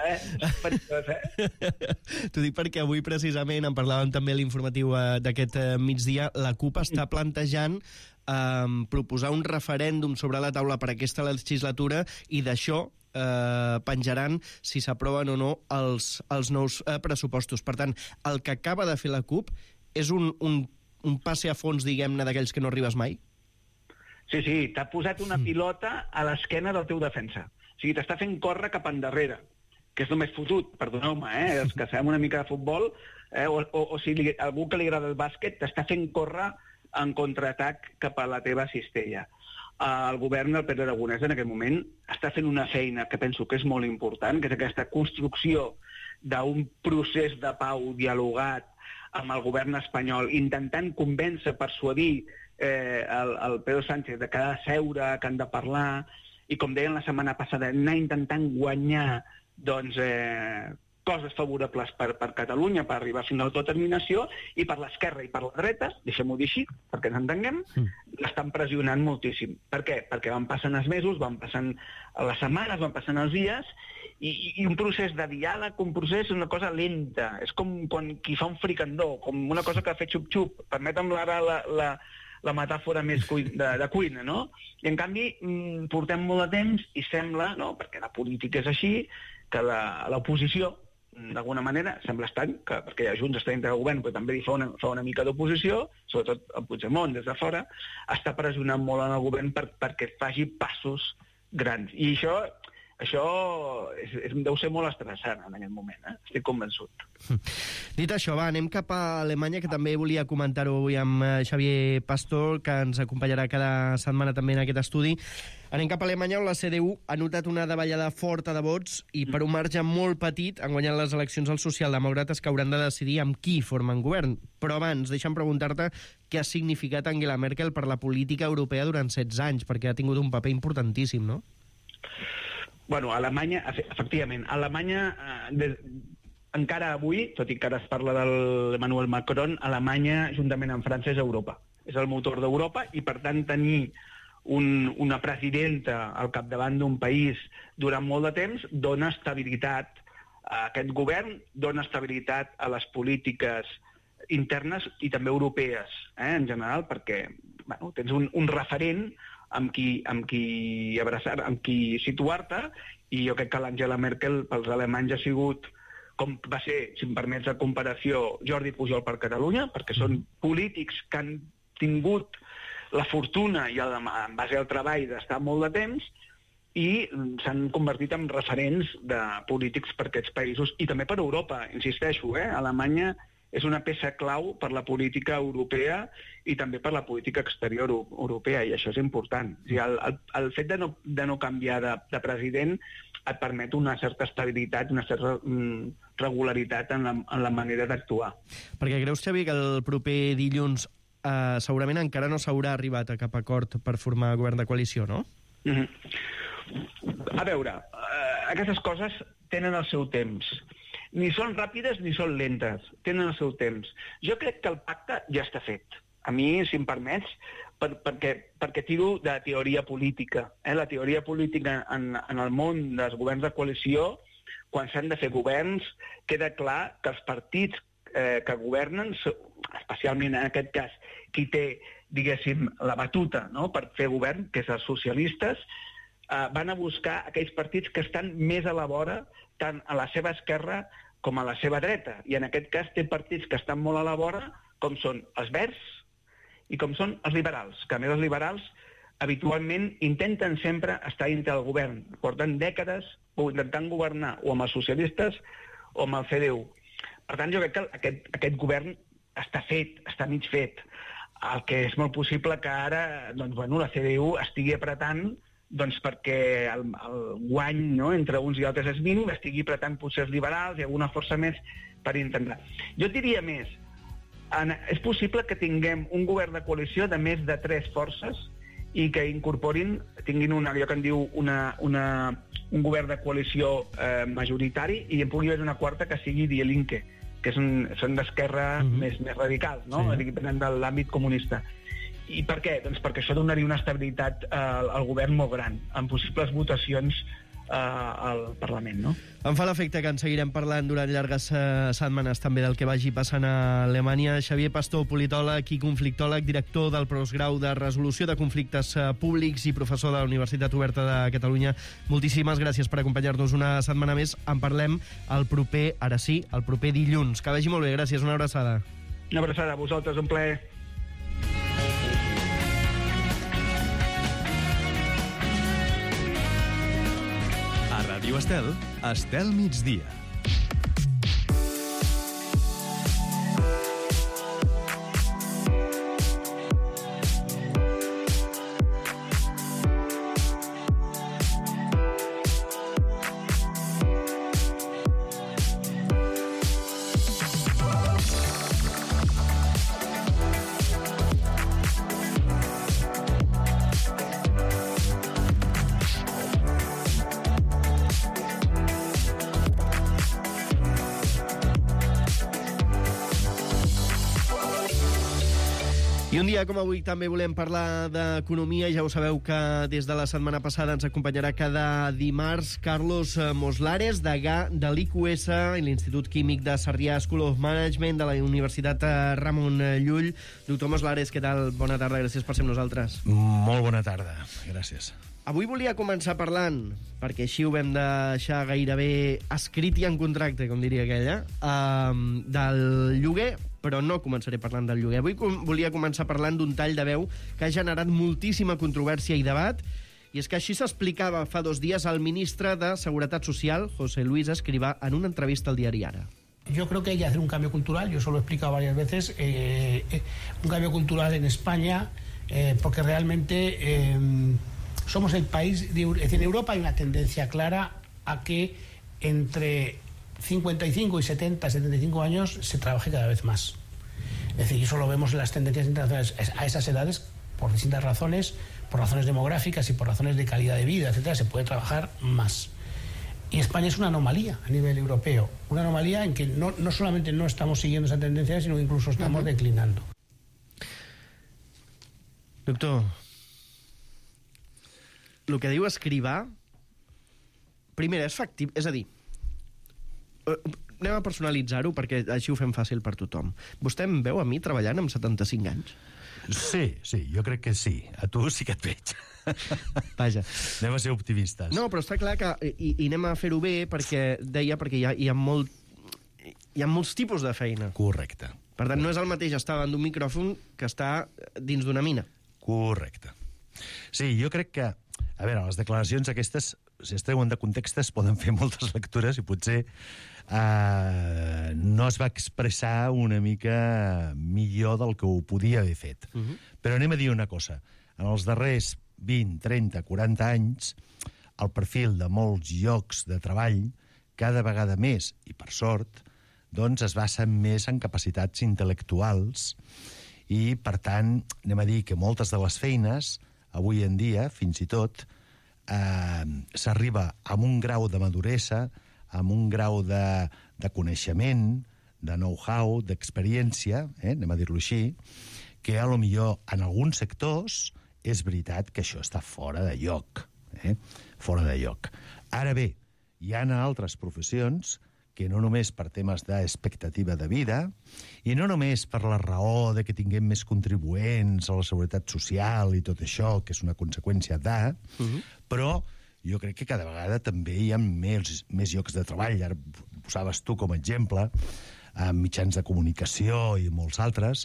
Eh? T'ho dic perquè avui precisament en parlàvem també a l'informatiu uh, d'aquest uh, migdia, la CUP està plantejant um, proposar un referèndum sobre la taula per aquesta legislatura i d'això Eh, penjaran si s'aproven o no els, els nous eh, pressupostos. Per tant, el que acaba de fer la CUP és un, un, un passe a fons, diguem-ne, d'aquells que no arribes mai? Sí, sí, t'ha posat una pilota a l'esquena del teu defensa. O sigui, t'està fent córrer cap endarrere, que és només fotut, perdoneu-me, eh? Els que sabem una mica de futbol, eh? o, o, o si li, algú que li agrada el bàsquet, t'està fent córrer en contraatac cap a la teva cistella. El govern del Pere Aragonès en aquest moment està fent una feina que penso que és molt important, que és aquesta construcció d'un procés de pau dialogat amb el govern espanyol, intentant convèncer, persuadir eh, el, el Pedro Sánchez de que ha de seure, que han de parlar, i com deien la setmana passada, anar intentant guanyar doncs, eh, coses favorables per, per Catalunya, per arribar fins a l'autodeterminació, i per l'esquerra i per la dreta, deixem-ho dir així, perquè ens entenguem, mm. l'estan pressionant moltíssim. Per què? Perquè van passant els mesos, van passant les setmanes, van passant els dies, i, i un procés de diàleg, un procés, una cosa lenta. És com quan qui fa un fricandó, com una cosa que ha fet xup-xup. Permetem ara la, la, la metàfora més cuina, de, de cuina, no? I en canvi portem molt de temps i sembla, no? Perquè la política és així, que l'oposició, d'alguna manera, sembla estrany, que, perquè Junts està dintre del govern, però també fa una, fa una mica d'oposició, sobretot el Puigdemont des de fora, està pressionant molt en el govern per, perquè faci passos grans. I això, això és, és, deu ser molt estressant en aquest moment, eh? Estic convençut. Dit això, va, anem cap a Alemanya, que també volia comentar-ho avui amb Xavier Pastor, que ens acompanyarà cada setmana també en aquest estudi. Anem cap a Alemanya, on la C D U ha notat una davallada forta de vots i per un marge molt petit han guanyat les eleccions als socialdemòcrates, que hauran de decidir amb qui formen govern. Però abans, deixa'm preguntar-te què ha significat Angela Merkel per la política europea durant setze anys, perquè ha tingut un paper importantíssim, no? Bueno, Alemanya, efectivament, Alemanya, eh, des, encara avui, tot i que ara es parla d'Emmanuel Macron, Alemanya, juntament amb França, és Europa. És el motor d'Europa i, per tant, tenir un, una presidenta al capdavant d'un país durant molt de temps dona estabilitat a aquest govern, dona estabilitat a les polítiques internes i també europees, eh, en general, perquè bueno, tens un, un referent amb qui, amb qui abraçar, amb qui situar-te, i jo crec que l'Angela Merkel pels alemanys ha sigut, com va ser, si em permets la comparació, Jordi Pujol per Catalunya, perquè són polítics que han tingut la fortuna i el, en base al treball d'estar molt de temps i s'han convertit en referents de polítics per aquests països i també per Europa, insisteixo, eh? Alemanya és una peça clau per la política europea i també per la política exterior europea, i això és important. O sigui, el, el, el fet de no, de no canviar de, de president et permet una certa estabilitat, una certa mm, regularitat en la, en la manera d'actuar. Perquè creus, Xavi, que el proper dilluns eh, segurament encara no s'haurà arribat a cap acord per formar govern de coalició, no? Mm-hmm. A veure, eh, aquestes coses tenen el seu temps. Ni són ràpides ni són lentes, tenen el seu temps. Jo crec que el pacte ja està fet. A mi, si em permets, per, perquè, perquè tiro de teoria política. Eh? La teoria política en, en el món dels governs de coalició, quan s'han de fer governs, queda clar que els partits eh, que governen, especialment en aquest cas, qui té, diguéssim, la batuta, no?, per fer govern, que és els socialistes, eh, van a buscar aquells partits que estan més a la vora, tant a la seva esquerra com a la seva dreta. I en aquest cas té partits que estan molt a la vora, com són els Verds i com són els liberals, que a més els liberals habitualment intenten sempre estar dintre del govern. Porten dècades intentant governar o amb els socialistes o amb el C D U. Per tant, jo crec que aquest, aquest govern està fet, està mig fet. El que és molt possible que ara doncs, bueno, la C D U estigui apretant doncs, perquè el, el guany, no, entre uns i altres és mínim, estigui apretant potser els liberals i alguna força més per intentar. Jo et diria més, en, és possible que tinguem un govern de coalició de més de tres forces i que incorporin, tinguin una, allò que en diu una, una, un govern de coalició eh, majoritari i en pugui haver una quarta que sigui Die Linke, que és un, són d'esquerra mm-hmm. més, més radicals, no? Sí. Dependent de l'àmbit comunista. I per què? Doncs perquè això donaria una estabilitat eh, al govern molt gran, amb possibles votacions eh, al Parlament, no? Em fa l'efecte que en seguirem parlant durant llargues eh, setmanes també del que vagi passant a Alemanya. Xavier Pastor, politòleg i conflictòleg, director del postgrau de resolució de conflictes eh, públics i professor de la Universitat Oberta de Catalunya. Moltíssimes gràcies per acompanyar-nos una setmana més. En parlem el proper, ara sí, el proper dilluns. Que vagi molt bé, gràcies, una abraçada. Una abraçada a vosaltres, un plaer. A Ràdio Estel, Estel migdia. I un dia com avui també volem parlar d'economia. Ja ho sabeu que des de la setmana passada ens acompanyarà cada dimarts Carlos Moslares, degà de l'I Q S i l'Institut Químic de Sarrià School of Management de la Universitat Ramon Llull. Doctor Moslares, què tal? Bona tarda, gràcies per ser amb nosaltres. Molt bona tarda, gràcies. Avui volia començar parlant, perquè així ho vam deixar gairebé escrit i en contracte, com diria aquella, um, del lloguer, però no començaré parlant del lloguer. Avui com, volia començar parlant d'un tall de veu que ha generat moltíssima controvèrsia i debat, i és que així s'explicava fa dos dies el ministre de Seguretat Social, José Luis Escrivá, en una entrevista al diari Ara. Yo creo que hay que hacer un cambio cultural, yo eso lo he explicado varias veces, eh, eh, un cambio cultural en España, eh, porque realmente eh, somos el país, de, es decir, en Europa hay una tendencia clara a que entre cincuenta y cinco y setenta, setenta y cinco años se trabaje cada vez más. Es decir, eso lo vemos en las tendencias internacionales a esas edades por distintas razones, por razones demográficas y por razones de calidad de vida, etcétera, se puede trabajar más. Y España es una anomalía a nivel europeo, una anomalía en que no, no solamente no estamos siguiendo esa tendencia, sino que incluso estamos uh-huh. declinando. Doctor, el que diu Escrivá, primer, és factible, és a dir, anem a personalitzar-ho perquè així ho fem fàcil per tothom. Vostè em veu a mi treballant amb setanta-cinc anys? Sí, sí, jo crec que sí. A tu sí que et veig. Vaja. Anem a ser optimistes. No, però està clar que... I, i anem a fer-ho bé perquè, deia, perquè hi ha, hi ha molt... Hi ha molts tipus de feina. Correcte. Per tant, no és el mateix estar davant d'un micròfon que estar dins d'una mina. Correcte. Sí, jo crec que... A veure, les declaracions aquestes, si es treuen de context, es poden fer moltes lectures i potser eh, no es va expressar una mica millor del que ho podia haver fet. Uh-huh. Però anem a dir una cosa. En els darrers vint, trenta, quaranta anys, el perfil de molts llocs de treball, cada vegada més, i per sort, doncs es basa més en capacitats intel·lectuals i, per tant, anem a dir que moltes de les feines avui en dia, fins i tot, eh, s'arriba amb un grau de maduresa, amb un grau de, de coneixement, de know-how, d'experiència, eh, anem a dir-lo així, que a lo millor en alguns sectors és veritat que això està fora de lloc. Eh? Fora de lloc. Ara bé, hi ha altres professions que no només per temes d'expectativa de vida, i no només per la raó de que tinguem més contribuents a la seguretat social i tot això, que és una conseqüència de, uh-huh. però jo crec que cada vegada també hi ha més, més llocs de treball. Ara posaves tu com a exemple, amb mitjans de comunicació i molts altres,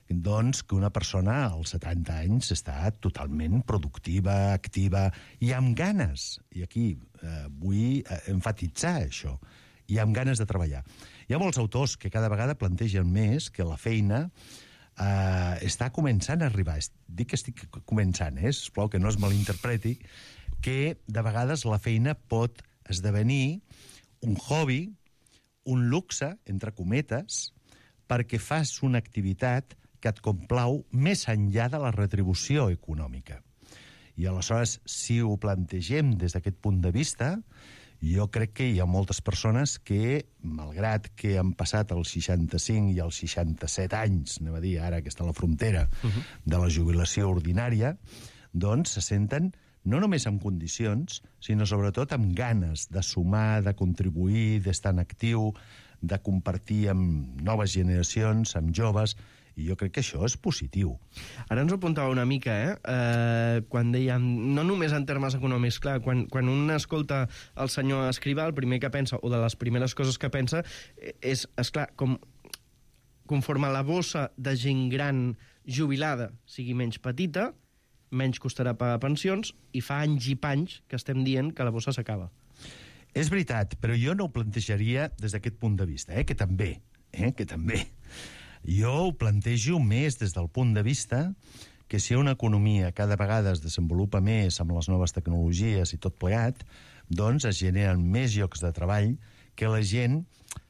doncs, que una persona als setanta anys està totalment productiva, activa i amb ganes. I aquí eh, vull enfatitzar això. I amb ganes de treballar. Hi ha molts autors que cada vegada plantegen més que la feina eh, està començant a arribar. Dic que estic començant, eh? Sisplau, que no es malinterpreti, que de vegades la feina pot esdevenir un hobby, un luxe, entre cometes, perquè fas una activitat que et complau més enllà de la retribució econòmica. I aleshores, si ho plantegem des d'aquest punt de vista, jo crec que hi ha moltes persones que, malgrat que han passat els seixanta-cinc i els seixanta-set anys, anem a dir, ara que està a la frontera uh-huh. de la jubilació ordinària, doncs se senten no només en condicions, sinó sobretot amb ganes de sumar, de contribuir, d'estar en actiu, de compartir amb noves generacions, amb joves, i jo crec que això és positiu. Ara ens ho apuntava una mica, eh? eh quan dèiem, no només en termes econòmics, clar, quan, quan un escolta el senyor Escrivà, el primer que pensa, o de les primeres coses que pensa, és, esclar, com conforme la bossa de gent gran jubilada sigui menys petita, menys costarà pagar pensions, i fa anys i panys que estem dient que la bossa s'acaba. És veritat, però jo no ho plantejaria des d'aquest punt de vista, eh? que també, eh? que també. Jo ho plantejo més des del punt de vista que si una economia cada vegada es desenvolupa més amb les noves tecnologies i tot plegat, doncs es generen més llocs de treball que la gent,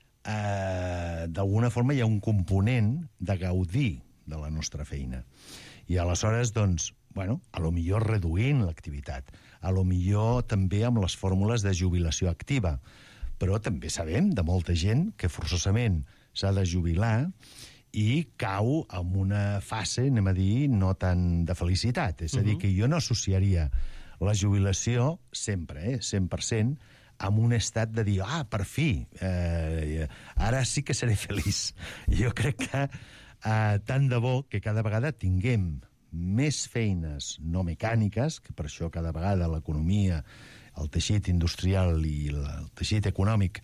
eh, d'alguna forma hi ha un component de gaudir de la nostra feina. I aleshores, doncs, bueno, a lo millor reduint l'activitat, a lo millor també amb les fórmules de jubilació activa, però també sabem de molta gent que forçosament s'ha de jubilar i cau en una fase, anem a dir, no tan de felicitat. És a dir, que jo no associaria la jubilació sempre, eh, cent per cent, amb un estat de dir, ah, per fi, eh, ara sí que seré feliç. Jo crec que eh, tant de bo que cada vegada tinguem més feines no mecàniques, que per això cada vegada l'economia, el teixit industrial i el teixit econòmic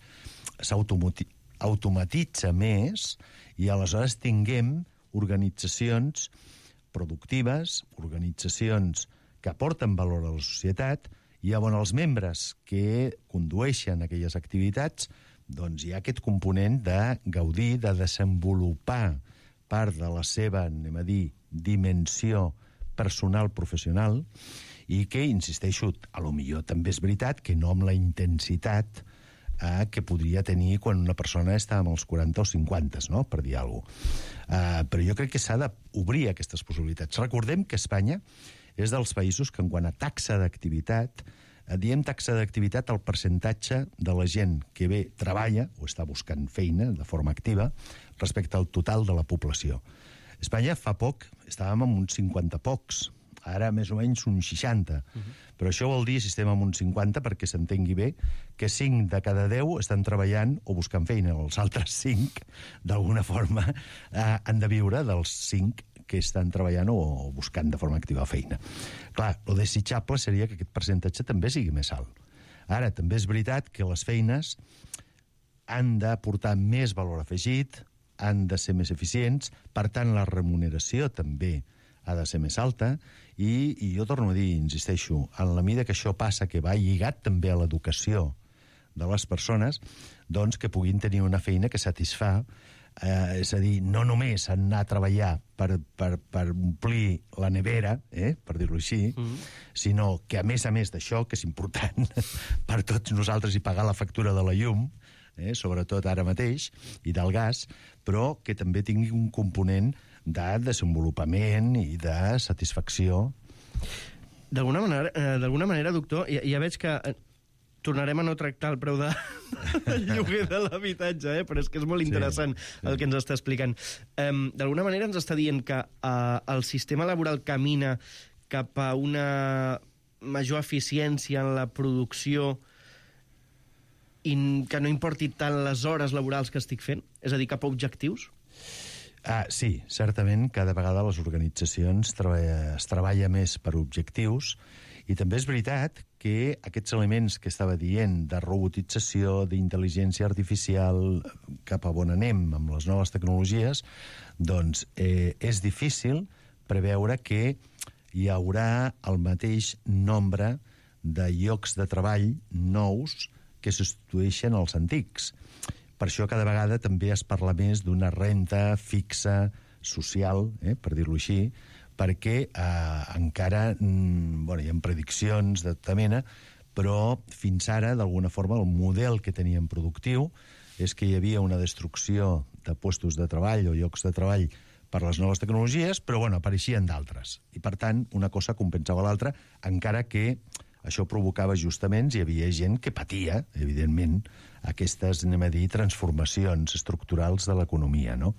s'automatitza més i aleshores tinguem organitzacions productives, organitzacions que aporten valor a la societat i on els membres que condueixen aquelles activitats doncs hi ha aquest component de gaudir, de desenvolupar part de la seva, anem a dir, dimensió personal, professional, i que, insisteixo, a lo millor també és veritat que no amb la intensitat eh, que podria tenir quan una persona està amb els quaranta o cinquanta, no?, per dir alguna cosa. Eh, però jo crec que s'ha d'obrir aquestes possibilitats. Recordem que Espanya és dels països que, en quant a taxa d'activitat, eh, diem taxa d'activitat al percentatge de la gent que bé treballa o està buscant feina de forma activa respecte al total de la població. Espanya fa poc estàvem amb uns cinquanta pocs, ara més o menys uns seixanta. Uh-huh. Però això vol dir, si estem amb uns cinquanta, perquè s'entengui bé, que cinc de cada deu estan treballant o buscant feina. Els altres cinc, d'alguna forma, eh, han de viure dels cinc que estan treballant o buscant de forma activa feina. Clar, el desitjable seria que aquest percentatge també sigui més alt. Ara, també és veritat que les feines han d'aportar més valor afegit, han de ser més eficients, per tant, la remuneració també ha de ser més alta, i, i jo torno a dir, insisteixo, en la mida que això passa, que va lligat també a l'educació de les persones, doncs que puguin tenir una feina que satisfà, eh, és a dir, no només anar a treballar per, per, per omplir la nevera, eh, per dir-ho així, mm. sinó que, a més a més d'això, que és important per tots nosaltres i pagar la factura de la llum, eh, sobretot ara mateix, i del gas, però que també tingui un component de desenvolupament i de satisfacció. D'alguna manera, eh, d'alguna manera, doctor, ja, ja veig que eh, tornarem a no tractar el preu de, del lloguer de l'habitatge, eh, però és que és molt interessant sí, sí. el que ens està explicant. Eh, d'alguna manera ens està dient que eh, el sistema laboral camina cap a una major eficiència en la producció i que no importi tant les hores laborals que estic fent? És a dir, cap a objectius? Ah, sí, certament, cada vegada les organitzacions treballa, es treballa més per objectius I també és veritat que aquests elements que estava dient de robotització, d'intel·ligència artificial, cap a on anem amb les noves tecnologies, doncs eh, és difícil preveure que hi haurà el mateix nombre de llocs de treball nous que substitueixen els antics. Per això cada vegada també es parla més d'una renta fixa social, eh, per dir-ho així, perquè eh, encara mm, bueno, hi ha prediccions de tota mena, però fins ara, d'alguna forma, el model que teníem productiu és que hi havia una destrucció de puestos de treball o llocs de treball per les noves tecnologies, però bueno, apareixien d'altres. I, per tant, una cosa compensava l'altra, encara que això provocava ajustaments i hi havia gent que patia, evidentment, aquestes, anem a dir, transformacions estructurals de l'economia, no?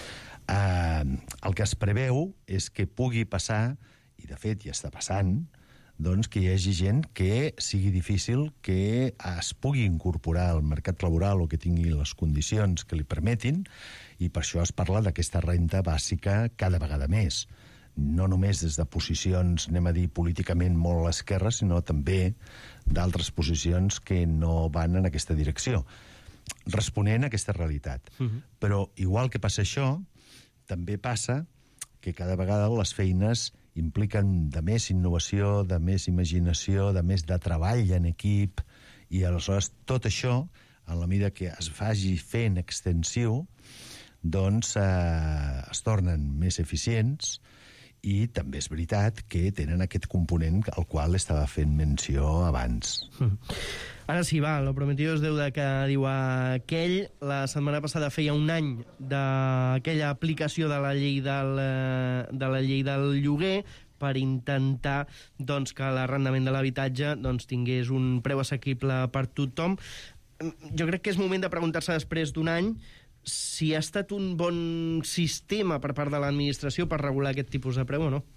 Eh, el que es preveu és que pugui passar, i de fet ja està passant, doncs que hi hagi gent que sigui difícil que es pugui incorporar al mercat laboral o que tingui les condicions que li permetin, i per això es parla d'aquesta renta bàsica cada vegada més. No només des de posicions, anem a dir, políticament molt a l'esquerra, sinó també d'altres posicions que no van en aquesta direcció, responent a aquesta realitat. Uh-huh. Però, igual que passa això, també passa que cada vegada les feines impliquen de més innovació, de més imaginació, de més de treball en equip, i aleshores tot això, en la mida que es vagi fent extensiu, doncs eh, es tornen més eficients, i també és veritat que tenen aquest component al qual estava fent menció abans. Mm. Ara sí, va, lo prometido es deuda, que diu aquell. La setmana passada feia un any d'aquella aplicació de la llei del, de la llei del lloguer per intentar doncs, que l'arrendament de l'habitatge doncs, tingués un preu assequible per tothom. Jo crec que és moment de preguntar-se després d'un any si ha estat un bon sistema per part de l'administració per regular aquest tipus de preu o no.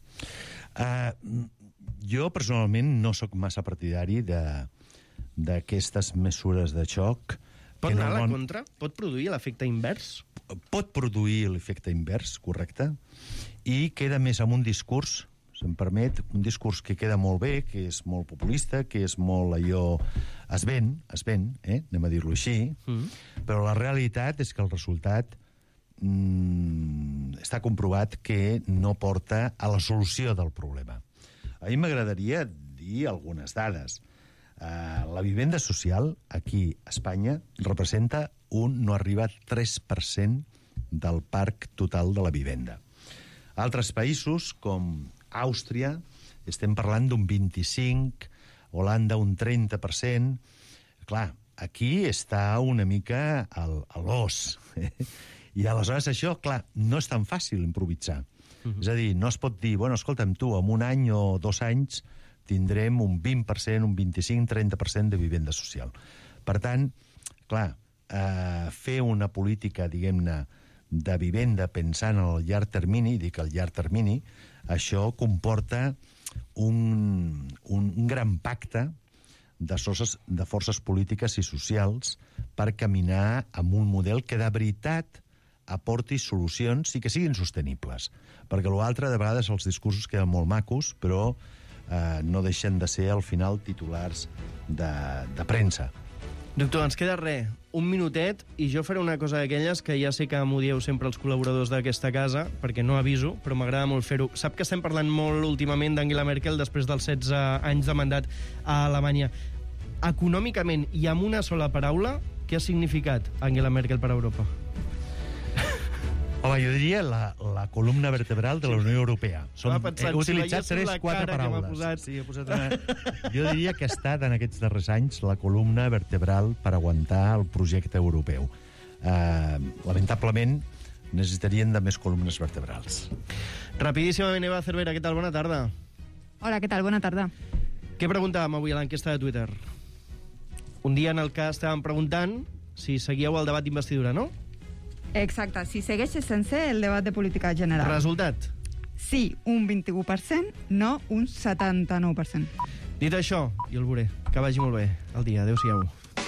Uh, jo, personalment, no sóc massa partidari de d'aquestes mesures de xoc. Pot anar a la contra? Pot produir l'efecte invers? Pot produir l'efecte invers, correcte, i queda més amb un discurs, si em permet, un discurs que queda molt bé, que és molt populista, que és molt allò... Es ven, es ven, eh? Anem a dir-lo així, mm. però la realitat és que el resultat mm, està comprovat que no porta a la solució del problema. A mi m'agradaria dir algunes dades. Uh, la vivenda social aquí a Espanya representa un no arriba tres per cent del parc total de la vivenda. A altres països, com Àustria, estem parlant d'un vint-i-cinc, Holanda un trenta per cent. Clar, aquí està una mica al, a l'os. I aleshores això, clar, no és tan fàcil improvisar. Uh-huh. És a dir, no es pot dir, bueno, escolta'm, tu, en un any o dos anys tindrem un vint per cent, un vint-i-cinc, trenta per cent de vivenda social. Per tant, clar, eh, fer una política, diguem-ne, de vivenda pensant en el llarg termini, dic el llarg termini, això comporta un, un, un gran pacte de forces, de forces polítiques i socials per caminar amb un model que de veritat aporti solucions i que siguin sostenibles. Perquè l'altre, de vegades, els discursos queden molt macos, però eh, no deixen de ser, al final, titulars de, de premsa. Doctor, ens queda res, un minutet, i jo faré una cosa d'aquelles que ja sé que m'ho dieu sempre els col·laboradors d'aquesta casa, perquè no aviso, però m'agrada molt fer-ho. Sap que estem parlant molt últimament d'Angela Merkel després dels setze anys de mandat a Alemanya. Econòmicament, i amb una sola paraula, què ha significat Angela Merkel per a Europa? Home, jo diria la, la columna vertebral de la Unió Europea. Som, pensant, he utilitzat si tres, quatre paraules. Posat... Sí, he posat una... Jo diria que ha estat en aquests darrers anys la columna vertebral per aguantar el projecte europeu. Uh, lamentablement, necessitarien de més columnes vertebrals. Rapidíssimament, Eva Cervera, què tal? Bona tarda. Hola, què tal? Bona tarda. Què preguntàvem avui a l'enquesta de Twitter? Un dia en el que estàvem preguntant si seguíeu el debat d'investidura, no? Exacte, si segueixes sense el debat de política general. Resultat? Sí, un vint-i-u per cent, no un setanta-nou per cent. Dit això, i el veuré. Que vagi molt bé el dia. Adéu-siau.